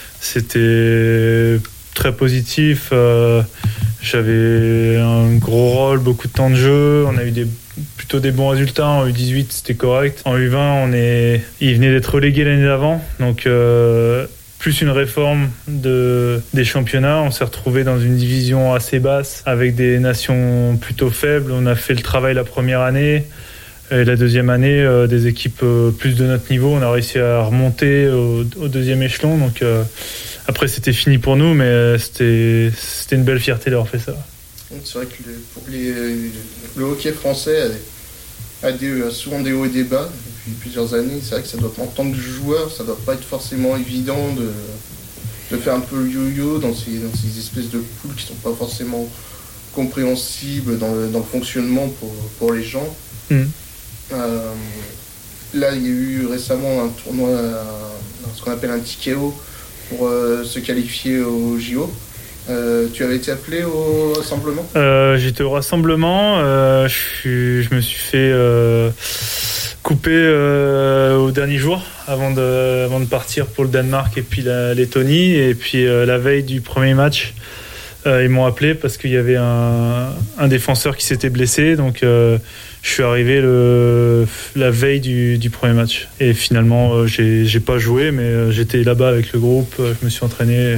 c'était très positif. Euh, J'avais un gros rôle, beaucoup de temps de jeu. On a eu des, plutôt des bons résultats. En U dix-huit, c'était correct. En U vingt, on est, il venait d'être relégué l'année d'avant. Donc, euh, plus une réforme de, des championnats. On s'est retrouvé dans une division assez basse avec des nations plutôt faibles. On a fait le travail la première année. Et la deuxième année, euh, des équipes euh, plus de notre niveau. On a réussi à remonter au, au deuxième échelon. Donc, euh, après, c'était fini pour nous, mais c'était, c'était une belle fierté d'avoir fait ça. C'est vrai que le, pour les, le hockey français a, a, des, a souvent des hauts et des bas depuis plusieurs années. C'est vrai que ça doit, en tant que joueur, ça ne doit pas être forcément évident de, de faire un peu le yo-yo dans ces, dans ces espèces de poules qui ne sont pas forcément compréhensibles dans le, dans le fonctionnement pour, pour les gens. Mmh. Euh, là, il y a eu récemment un tournoi, un, ce qu'on appelle un T K O, pour euh, se qualifier au J O. Euh, tu avais été appelé au rassemblement ? euh, J'étais au rassemblement. Euh, je, je me suis fait euh, couper euh, au dernier jour avant de, avant de partir pour le Danemark et puis la Lettonie. Et puis euh, la veille du premier match, euh, ils m'ont appelé parce qu'il y avait un, un défenseur qui s'était blessé. Donc euh, je suis arrivé le, la veille du, du premier match. Et finalement, euh, j'ai, j'ai pas joué, mais euh, j'étais là-bas avec le groupe. Je me suis entraîné.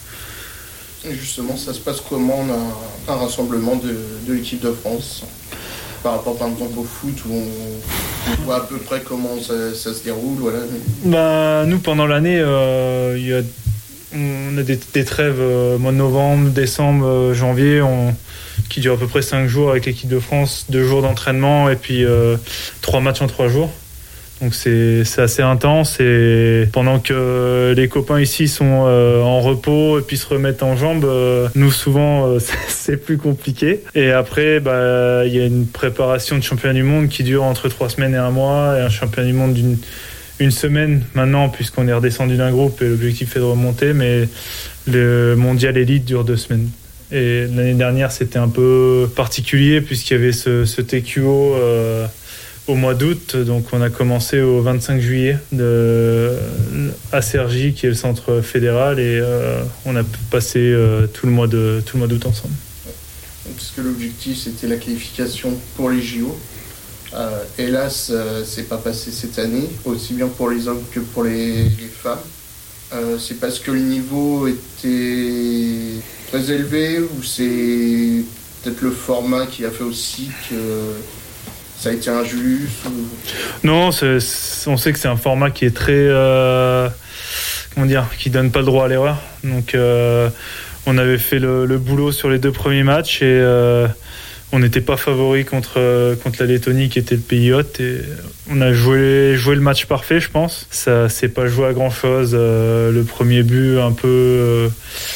Et justement, ça se passe comment un, un rassemblement de, de l'équipe de France par rapport par exemple au foot où on, on voit à peu près comment ça, ça se déroule, voilà. Bah, nous, pendant l'année, euh, y a, on a des, des trêves euh, mois de novembre, décembre, euh, janvier, on, qui durent à peu près cinq jours avec l'équipe de France, deux jours d'entraînement et puis euh, trois matchs en trois jours. Donc c'est, c'est assez intense et pendant que les copains ici sont euh, en repos et puis se remettent en jambes, euh, nous souvent euh, c'est, c'est plus compliqué. Et après, bah, y a une préparation de championnat du monde qui dure entre trois semaines et un mois et un championnat du monde d'une une semaine maintenant puisqu'on est redescendu d'un groupe et l'objectif est de remonter, mais le mondial élite dure deux semaines. Et l'année dernière c'était un peu particulier puisqu'il y avait ce, ce T Q O euh, au mois d'août, donc on a commencé au vingt-cinq juillet de, à Cergy, qui est le centre fédéral, et euh, on a passé euh, tout le mois de tout le mois d'août ensemble. Puisque l'objectif c'était la qualification pour les J O. Euh, hélas, euh, c'est pas passé cette année, aussi bien pour les hommes que pour les, les femmes. Euh, c'est parce que le niveau était très élevé ou c'est peut-être le format qui a fait aussi que ça a été injuste ou... Non, c'est, c'est, on sait que c'est un format qui est très... Euh, comment dire, qui donne pas le droit à l'erreur. Donc, euh, on avait fait le, le boulot sur les deux premiers matchs et euh, on n'était pas favori contre, contre la Lettonie qui était le pays hôte et on a joué, joué le match parfait, je pense. Ça s'est pas joué à grand chose. Euh, le premier but un peu, euh,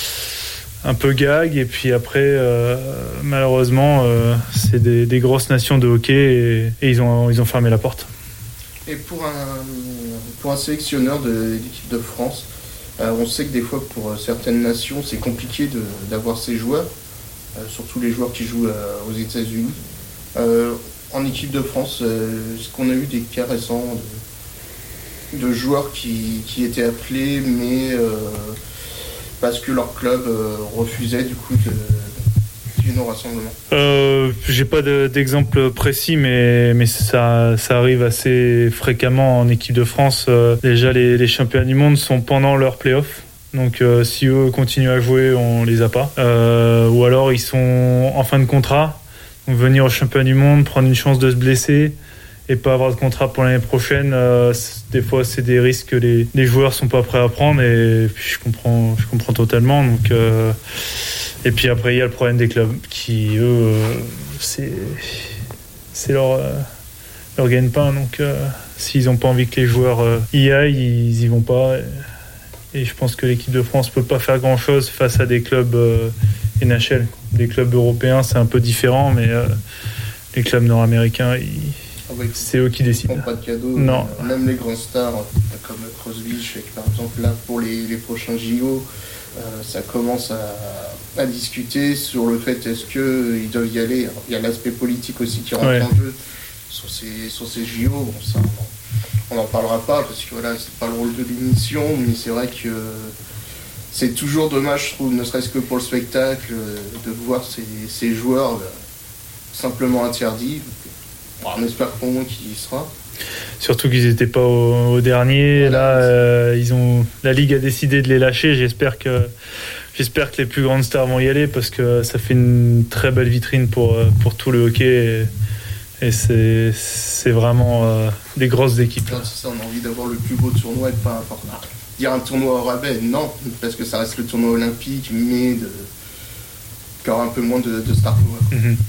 un peu gag et puis après euh, malheureusement euh, c'est des, des grosses nations de hockey et, et ils, ont, ils ont fermé la porte. Et pour un, pour un sélectionneur de l'équipe de France, euh, on sait que des fois pour certaines nations c'est compliqué de, d'avoir ces joueurs, euh, surtout les joueurs qui jouent euh, aux États-Unis. Euh, en équipe de France, euh, est-ce qu'on a eu des cas récents de, de joueurs qui, qui étaient appelés mais euh, parce que leur club euh, refusait du coup de non-rassemblement? Euh, j'ai pas de, d'exemple précis, mais, mais ça, ça arrive assez fréquemment en équipe de France. Euh, déjà, les, les championnats du monde sont pendant leur play-off. Donc, euh, si eux continuent à jouer, on les a pas. Euh, ou alors, ils sont en fin de contrat. Donc, venir au championnat du monde, prendre une chance de se blesser et pas avoir de contrat pour l'année prochaine, euh, des fois, c'est des risques que les, les joueurs sont pas prêts à prendre. Et puis, je comprends, je comprends totalement. Donc, euh, et puis après, il y a le problème des clubs qui, eux, euh, c'est, c'est leur, euh, leur gagne-pain. Donc, euh, s'ils n'ont pas envie que les joueurs euh, y aillent, ils y vont pas. Et, et je pense que l'équipe de France ne peut pas faire grand-chose face à des clubs euh, N H L. Des clubs européens, c'est un peu différent, mais euh, les clubs nord-américains, ils, ah oui, c'est eux qui décident. Ils font pas de cadeaux. Non. Même les grandes stars, comme Crosby, je sais que par exemple, là, pour les, les prochains J O, Euh, ça commence à, à discuter sur le fait est-ce qu'ils doivent y aller. Alors, il y a l'aspect politique aussi qui rentre ouais. en jeu sur ces, sur ces J O. Bon, ça, on n'en parlera pas parce que voilà, c'est pas le rôle de l'émission, mais c'est vrai que c'est toujours dommage, je trouve, ne serait-ce que pour le spectacle, de voir ces, ces joueurs euh, simplement interdits. Bon, on espère pour moi qu'il y sera. Surtout qu'ils n'étaient pas au, au dernier. Voilà. Là, euh, ils ont, la Ligue a décidé de les lâcher. J'espère que, j'espère que les plus grandes stars vont y aller parce que ça fait une très belle vitrine pour, pour tout le hockey. Et, et c'est, c'est vraiment euh, des grosses équipes. Non, c'est ça, on a envie d'avoir le plus beau tournoi et pas dire un tournoi au rabais. Non, parce que ça reste le tournoi olympique, mais de, qui aura un peu moins de, de star power. Mm-hmm.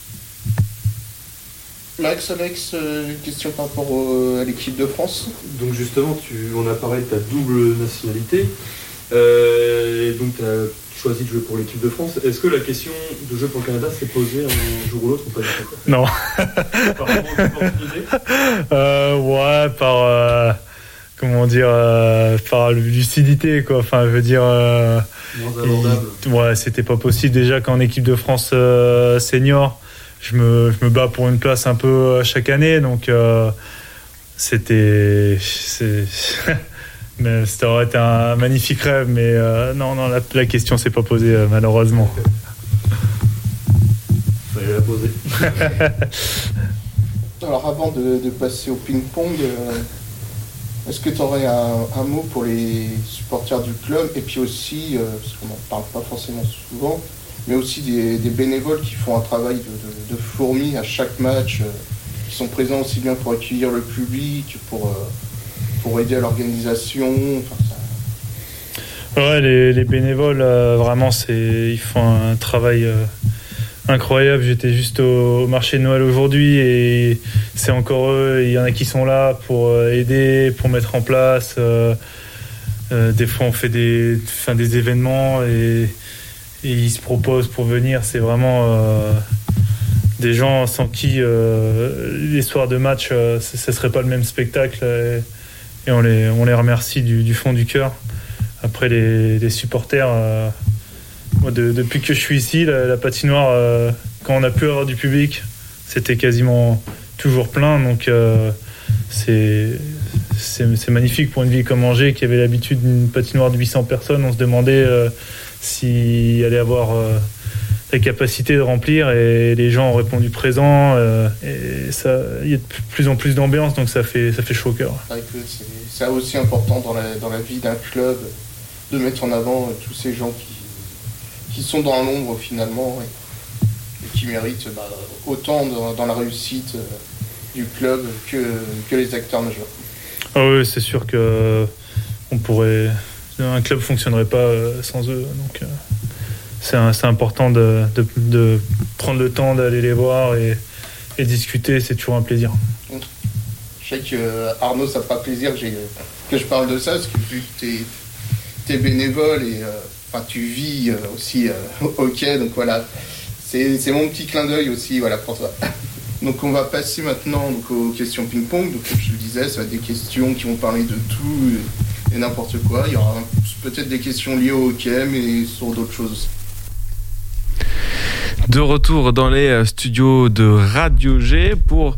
Max, Alex, euh, une question par rapport au, à l'équipe de France. Donc justement, tu, on a parlé de ta double nationalité, euh, et donc tu as choisi de jouer pour l'équipe de France. Est-ce que la question de jouer pour le Canada s'est posée un jour ou l'autre ou pas? Non. Par manque d'opportunité euh, Ouais, par... Euh, comment dire euh, par lucidité, quoi. Enfin, je veux dire... Euh, Moins abordable. Et, ouais, c'était pas possible. Déjà qu'en équipe de France euh, senior... Je me, je me bats pour une place un peu chaque année, donc euh, c'était, c'est, mais ça aurait été un magnifique rêve, mais euh, non, non, la, la question s'est pas posée euh, malheureusement. Fallait la poser. Alors avant de, de passer au ping-pong, euh, est-ce que tu aurais un, un mot pour les supporters du club et puis aussi, euh, parce qu'on n'en parle pas forcément souvent, mais aussi des, des bénévoles qui font un travail de, de, de fourmi à chaque match, euh, qui sont présents aussi bien pour accueillir le public, pour, euh, pour aider à l'organisation. Enfin, ça... Ouais, les, les bénévoles, euh, vraiment, c'est, ils font un travail euh, incroyable. J'étais juste au, au marché de Noël aujourd'hui et c'est encore eux. Il y en a qui sont là pour euh, aider, pour mettre en place. Euh, euh, des fois, on fait des, enfin, des événements et Et ils se proposent pour venir. C'est vraiment euh, des gens sans qui euh, les soirs de match, euh, ce ne serait pas le même spectacle. Et, et on, les, on les remercie du, du fond du cœur. Après, les, les supporters, euh, moi, de, depuis que je suis ici, la, la patinoire, euh, quand on a pu avoir du public, c'était quasiment toujours plein. Donc, euh, c'est, c'est, c'est magnifique pour une ville comme Angers qui avait l'habitude d'une patinoire de huit cents personnes. On se demandait... Euh, s'il allait avoir euh, la capacité de remplir et les gens ont répondu présent euh, et ça, il y a de plus en plus d'ambiance, donc ça fait, ça fait chaud au cœur. C'est, c'est aussi important dans la, dans la vie d'un club de mettre en avant euh, tous ces gens qui, qui sont dans l'ombre finalement et, et qui méritent bah, autant dans, dans la réussite euh, du club que, que les acteurs majeurs. Ah oui, c'est sûr que on pourrait... un club fonctionnerait pas sans eux, donc euh, c'est, un, c'est important de, de, de prendre le temps d'aller les voir et, et discuter, c'est toujours un plaisir. Je sais que euh, Arnaud, ça fera plaisir que, j'ai, que je parle de ça, parce que vu que t'es, t'es bénévole et euh, tu vis euh, aussi euh, au hockey, donc voilà, c'est, c'est mon petit clin d'œil aussi, voilà, pour toi. Donc on va passer maintenant donc, aux questions ping-pong. Donc comme je le disais, ça va être des questions qui vont parler de tout et, et n'importe quoi. Il y aura peut-être des questions liées au hockey, mais sur d'autres choses aussi. De retour dans les studios de Radio G pour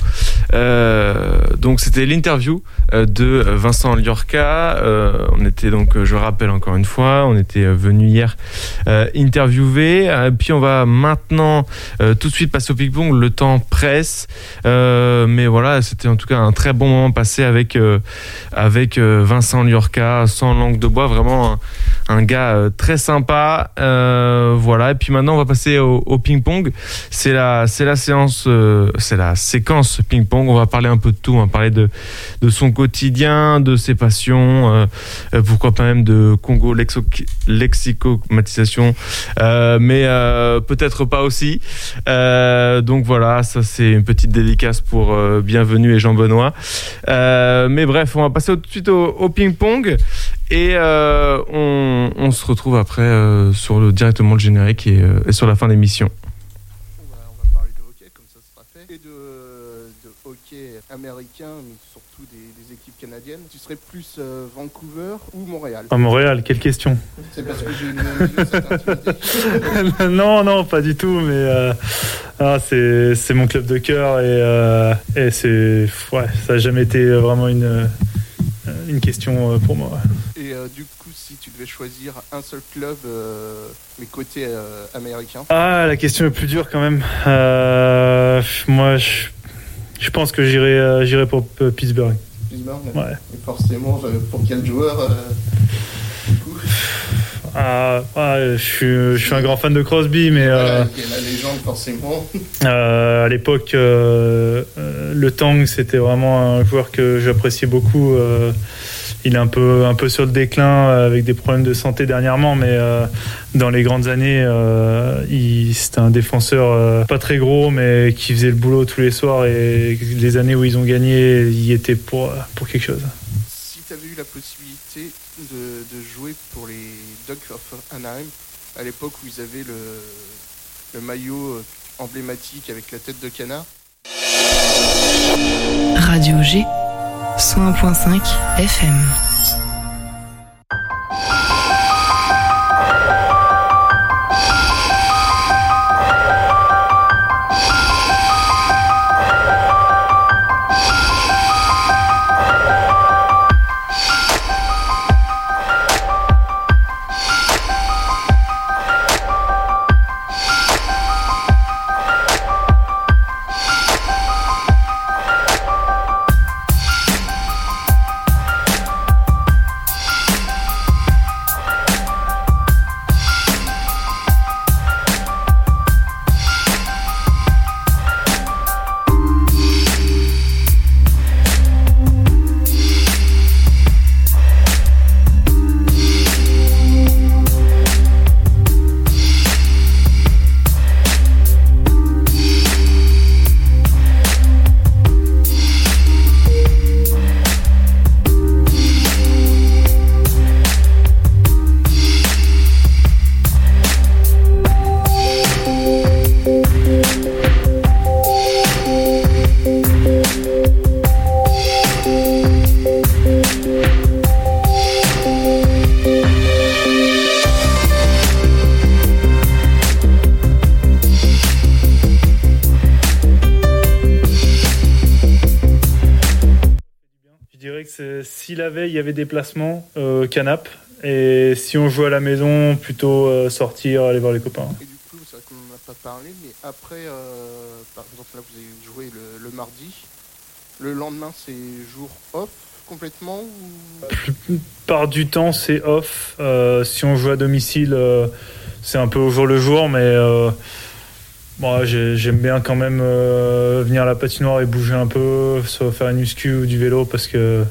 euh, donc c'était l'interview de Vincent Liorca. Euh, on était donc, je rappelle encore une fois, on était venu hier euh, interviewer. Euh, puis on va maintenant euh, tout de suite passer au ping-pong. Le temps presse, euh, mais voilà, c'était en tout cas un très bon moment passé avec euh, avec euh, Vincent Liorca, sans langue de bois, vraiment un, un gars euh, très sympa. Euh, voilà. Et puis maintenant on va passer au, au ping-pong. C'est la c'est la séance, euh, c'est la séquence ping-pong. On va parler un peu de tout. On va parler de de son quotidien, de ses passions, euh, pourquoi pas même de Congo lexo- lexicomatisation, euh, mais euh, peut-être pas aussi. Euh, donc voilà, ça c'est une petite dédicace pour euh, Bienvenue et Jean-Benoît. Euh, mais bref, on va passer tout de suite au, au ping-pong et euh, on, on se retrouve après euh, sur le, directement le générique et, euh, et sur la fin de l'émission. On va, on va parler de hockey, comme ça sera fait, et de, de hockey américain, mais surtout des, des équipes canadiennes. Tu serais plus euh, Vancouver ou Montréal? À Montréal, quelle question? C'est parce que j'ai une cette intimité. Non, non, pas du tout, mais euh, ah, c'est, c'est mon club de cœur et, euh, et c'est, ouais, ça n'a jamais été vraiment une, une question pour moi. Et euh, du coup, si tu devais choisir un seul club, euh, mais côté euh, américain? Ah, la question est plus dure quand même. Euh, moi, je, je pense que j'irai, euh, j'irai pour euh, Pittsburgh. Pittsburgh, ouais. Et forcément, euh, pour quel joueur euh, du coup ah, ah, je, suis, je suis un grand fan de Crosby, mais voilà, euh, la légende forcément. Euh, à l'époque, euh, euh, le Tang, c'était vraiment un joueur que j'appréciais beaucoup. Euh, il est un peu, un peu sur le déclin avec des problèmes de santé dernièrement, mais euh, dans les grandes années, euh, il, c'était un défenseur euh, pas très gros, mais qui faisait le boulot tous les soirs. Et les années où ils ont gagné, il était pour, pour quelque chose. Si tu avais eu la possibilité de, de jouer pour les Ducks of Anaheim, à l'époque où ils avaient le, le maillot emblématique avec la tête de canard. Radio G, cent un virgule cinq F M. Si la veille il y avait des placements, euh, canap, et si on joue à la maison, plutôt euh, sortir, aller voir les copains. Et du coup, c'est vrai qu'on n'en a pas parlé, mais après, euh, par exemple, là vous avez joué le, le mardi, le lendemain c'est jour off complètement ou... La plupart du temps c'est off, euh, si on joue à domicile, euh, c'est un peu au jour le jour, mais euh, bon, j'ai, j'aime bien quand même euh, venir à la patinoire et bouger un peu, soit faire une muscu ou du vélo, parce que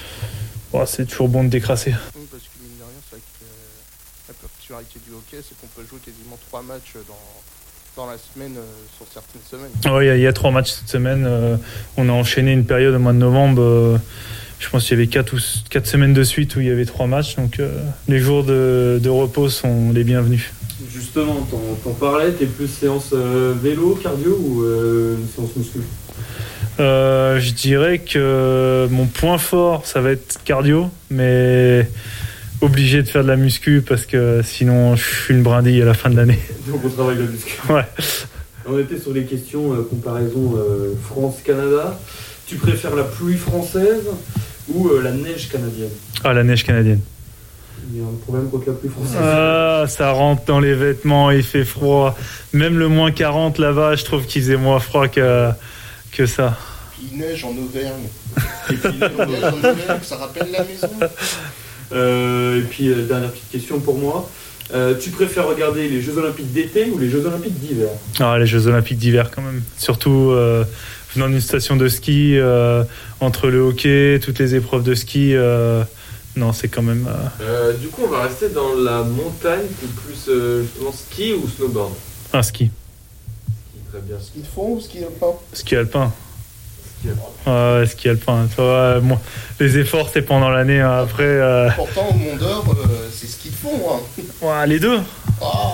bon, c'est toujours bon de décrasser. Oui, parce que mine de rien, c'est vrai que euh, la particularité du hockey, c'est qu'on peut jouer quasiment trois matchs dans, dans la semaine, euh, sur certaines semaines. Oui, il y, y a trois matchs cette semaine. Euh, on a enchaîné une période au mois de novembre. Euh, je pense qu'il y avait quatre, ou, quatre semaines de suite où il y avait trois matchs. Donc euh, les jours de, de repos sont les bienvenus. Justement, t'en, t'en parlais, t'es plus séance euh, vélo, cardio ou euh, une séance muscu? euh, Je dirais que mon point fort, ça va être cardio, mais obligé de faire de la muscu parce que sinon je suis une brindille à la fin de l'année. Donc on travaille la muscu. Ouais. On était sur les questions euh, comparaison euh, France-Canada. Tu préfères la pluie française ou euh, la neige canadienne? Ah, la neige canadienne. Il y a un problème contre la pluie française. Ah, ça rentre dans les vêtements, il fait froid. Même le moins quarante là-bas, je trouve qu'il faisait moins froid que, que ça. Il neige en Auvergne. Et puis il neige en Auvergne, ça rappelle la maison. Euh, et puis, euh, dernière petite question pour moi. Euh, tu préfères regarder les Jeux Olympiques d'été ou les Jeux Olympiques d'hiver? Ah, les Jeux Olympiques d'hiver quand même. Surtout euh, venant d'une station de ski, euh, entre le hockey, toutes les épreuves de ski, euh, non, c'est quand même... Euh... Euh, du coup, on va rester dans la montagne, plus euh, justement ski ou snowboard? Un ski. Ski, très bien. Ski de fond ou ski alpin? Ski alpin. Ski alpin. Ah, ouais, ski alpin. Tu vois, moi, les efforts, c'est pendant l'année. Hein, après. Euh... Pourtant, au Mont d'Or, euh, c'est ski de fond. Hein. Ouais, les deux. Oh,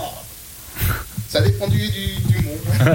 ça dépend du, du, du mont.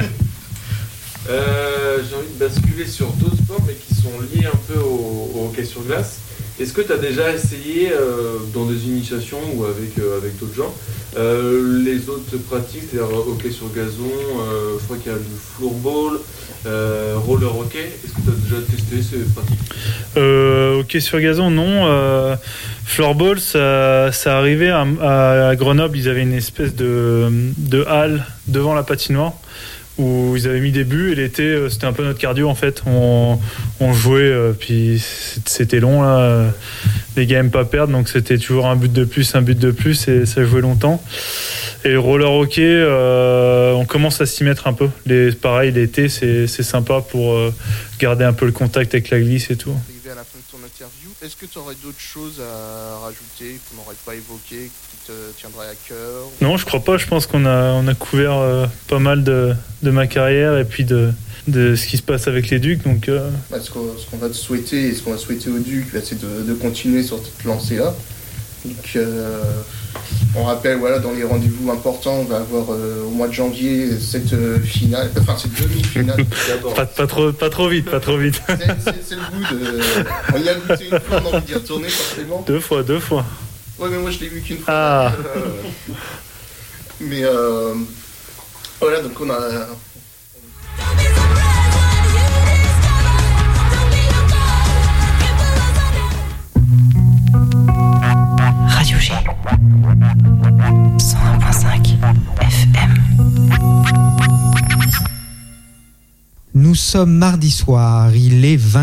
euh, j'ai envie de basculer sur d'autres sports, mais qui sont liés un peu au, au hockey sur glace. Est-ce que tu as déjà essayé, euh, dans des initiations ou avec, euh, avec d'autres gens, euh, les autres pratiques, c'est-à-dire hockey sur gazon, euh, je crois qu'il y a du floorball, euh, roller hockey. Est-ce que tu as déjà testé ces pratiques? euh, Hockey sur gazon, non. Euh, floorball, ça, ça arrivait à, à Grenoble. Ils avaient une espèce de, de halle devant la patinoire où ils avaient mis des buts et l'été c'était un peu notre cardio en fait. On, on jouait euh, puis c'était long là. Les gars aiment pas perdre donc c'était toujours un but de plus, un but de plus et ça jouait longtemps. Et le roller hockey, euh, on commence à s'y mettre un peu. Les, pareil, l'été c'est, c'est sympa pour euh, garder un peu le contact avec la glisse et tout. Arrivé à la fin de ton interview, est-ce que tu aurais d'autres choses à rajouter qu'on n'aurait pas évoquées, qui te tiendraient à cœur? Non, je crois pas. Je pense qu'on a, on a couvert euh, pas mal de, de ma carrière et puis de, de ce qui se passe avec les Ducs. Donc, euh... bah, ce, qu'on, ce qu'on va te souhaiter et ce qu'on va souhaiter aux Ducs, bah, c'est de, de continuer sur cette lancée-là. Donc, euh, on rappelle, voilà, dans les rendez-vous importants, on va avoir euh, au mois de janvier cette euh, finale, enfin cette demi-finale. pas, pas, trop, pas trop vite, pas trop vite. c'est, c'est, c'est le goût de. On y a goûté une fois, on a envie d'y retourner forcément. Deux fois, deux fois. Ouais, mais moi je l'ai vu qu'une fois. Ah. Euh, mais euh, voilà, donc on a. Radio G cent un virgule cinq F M. Nous sommes mardi soir, il est vingt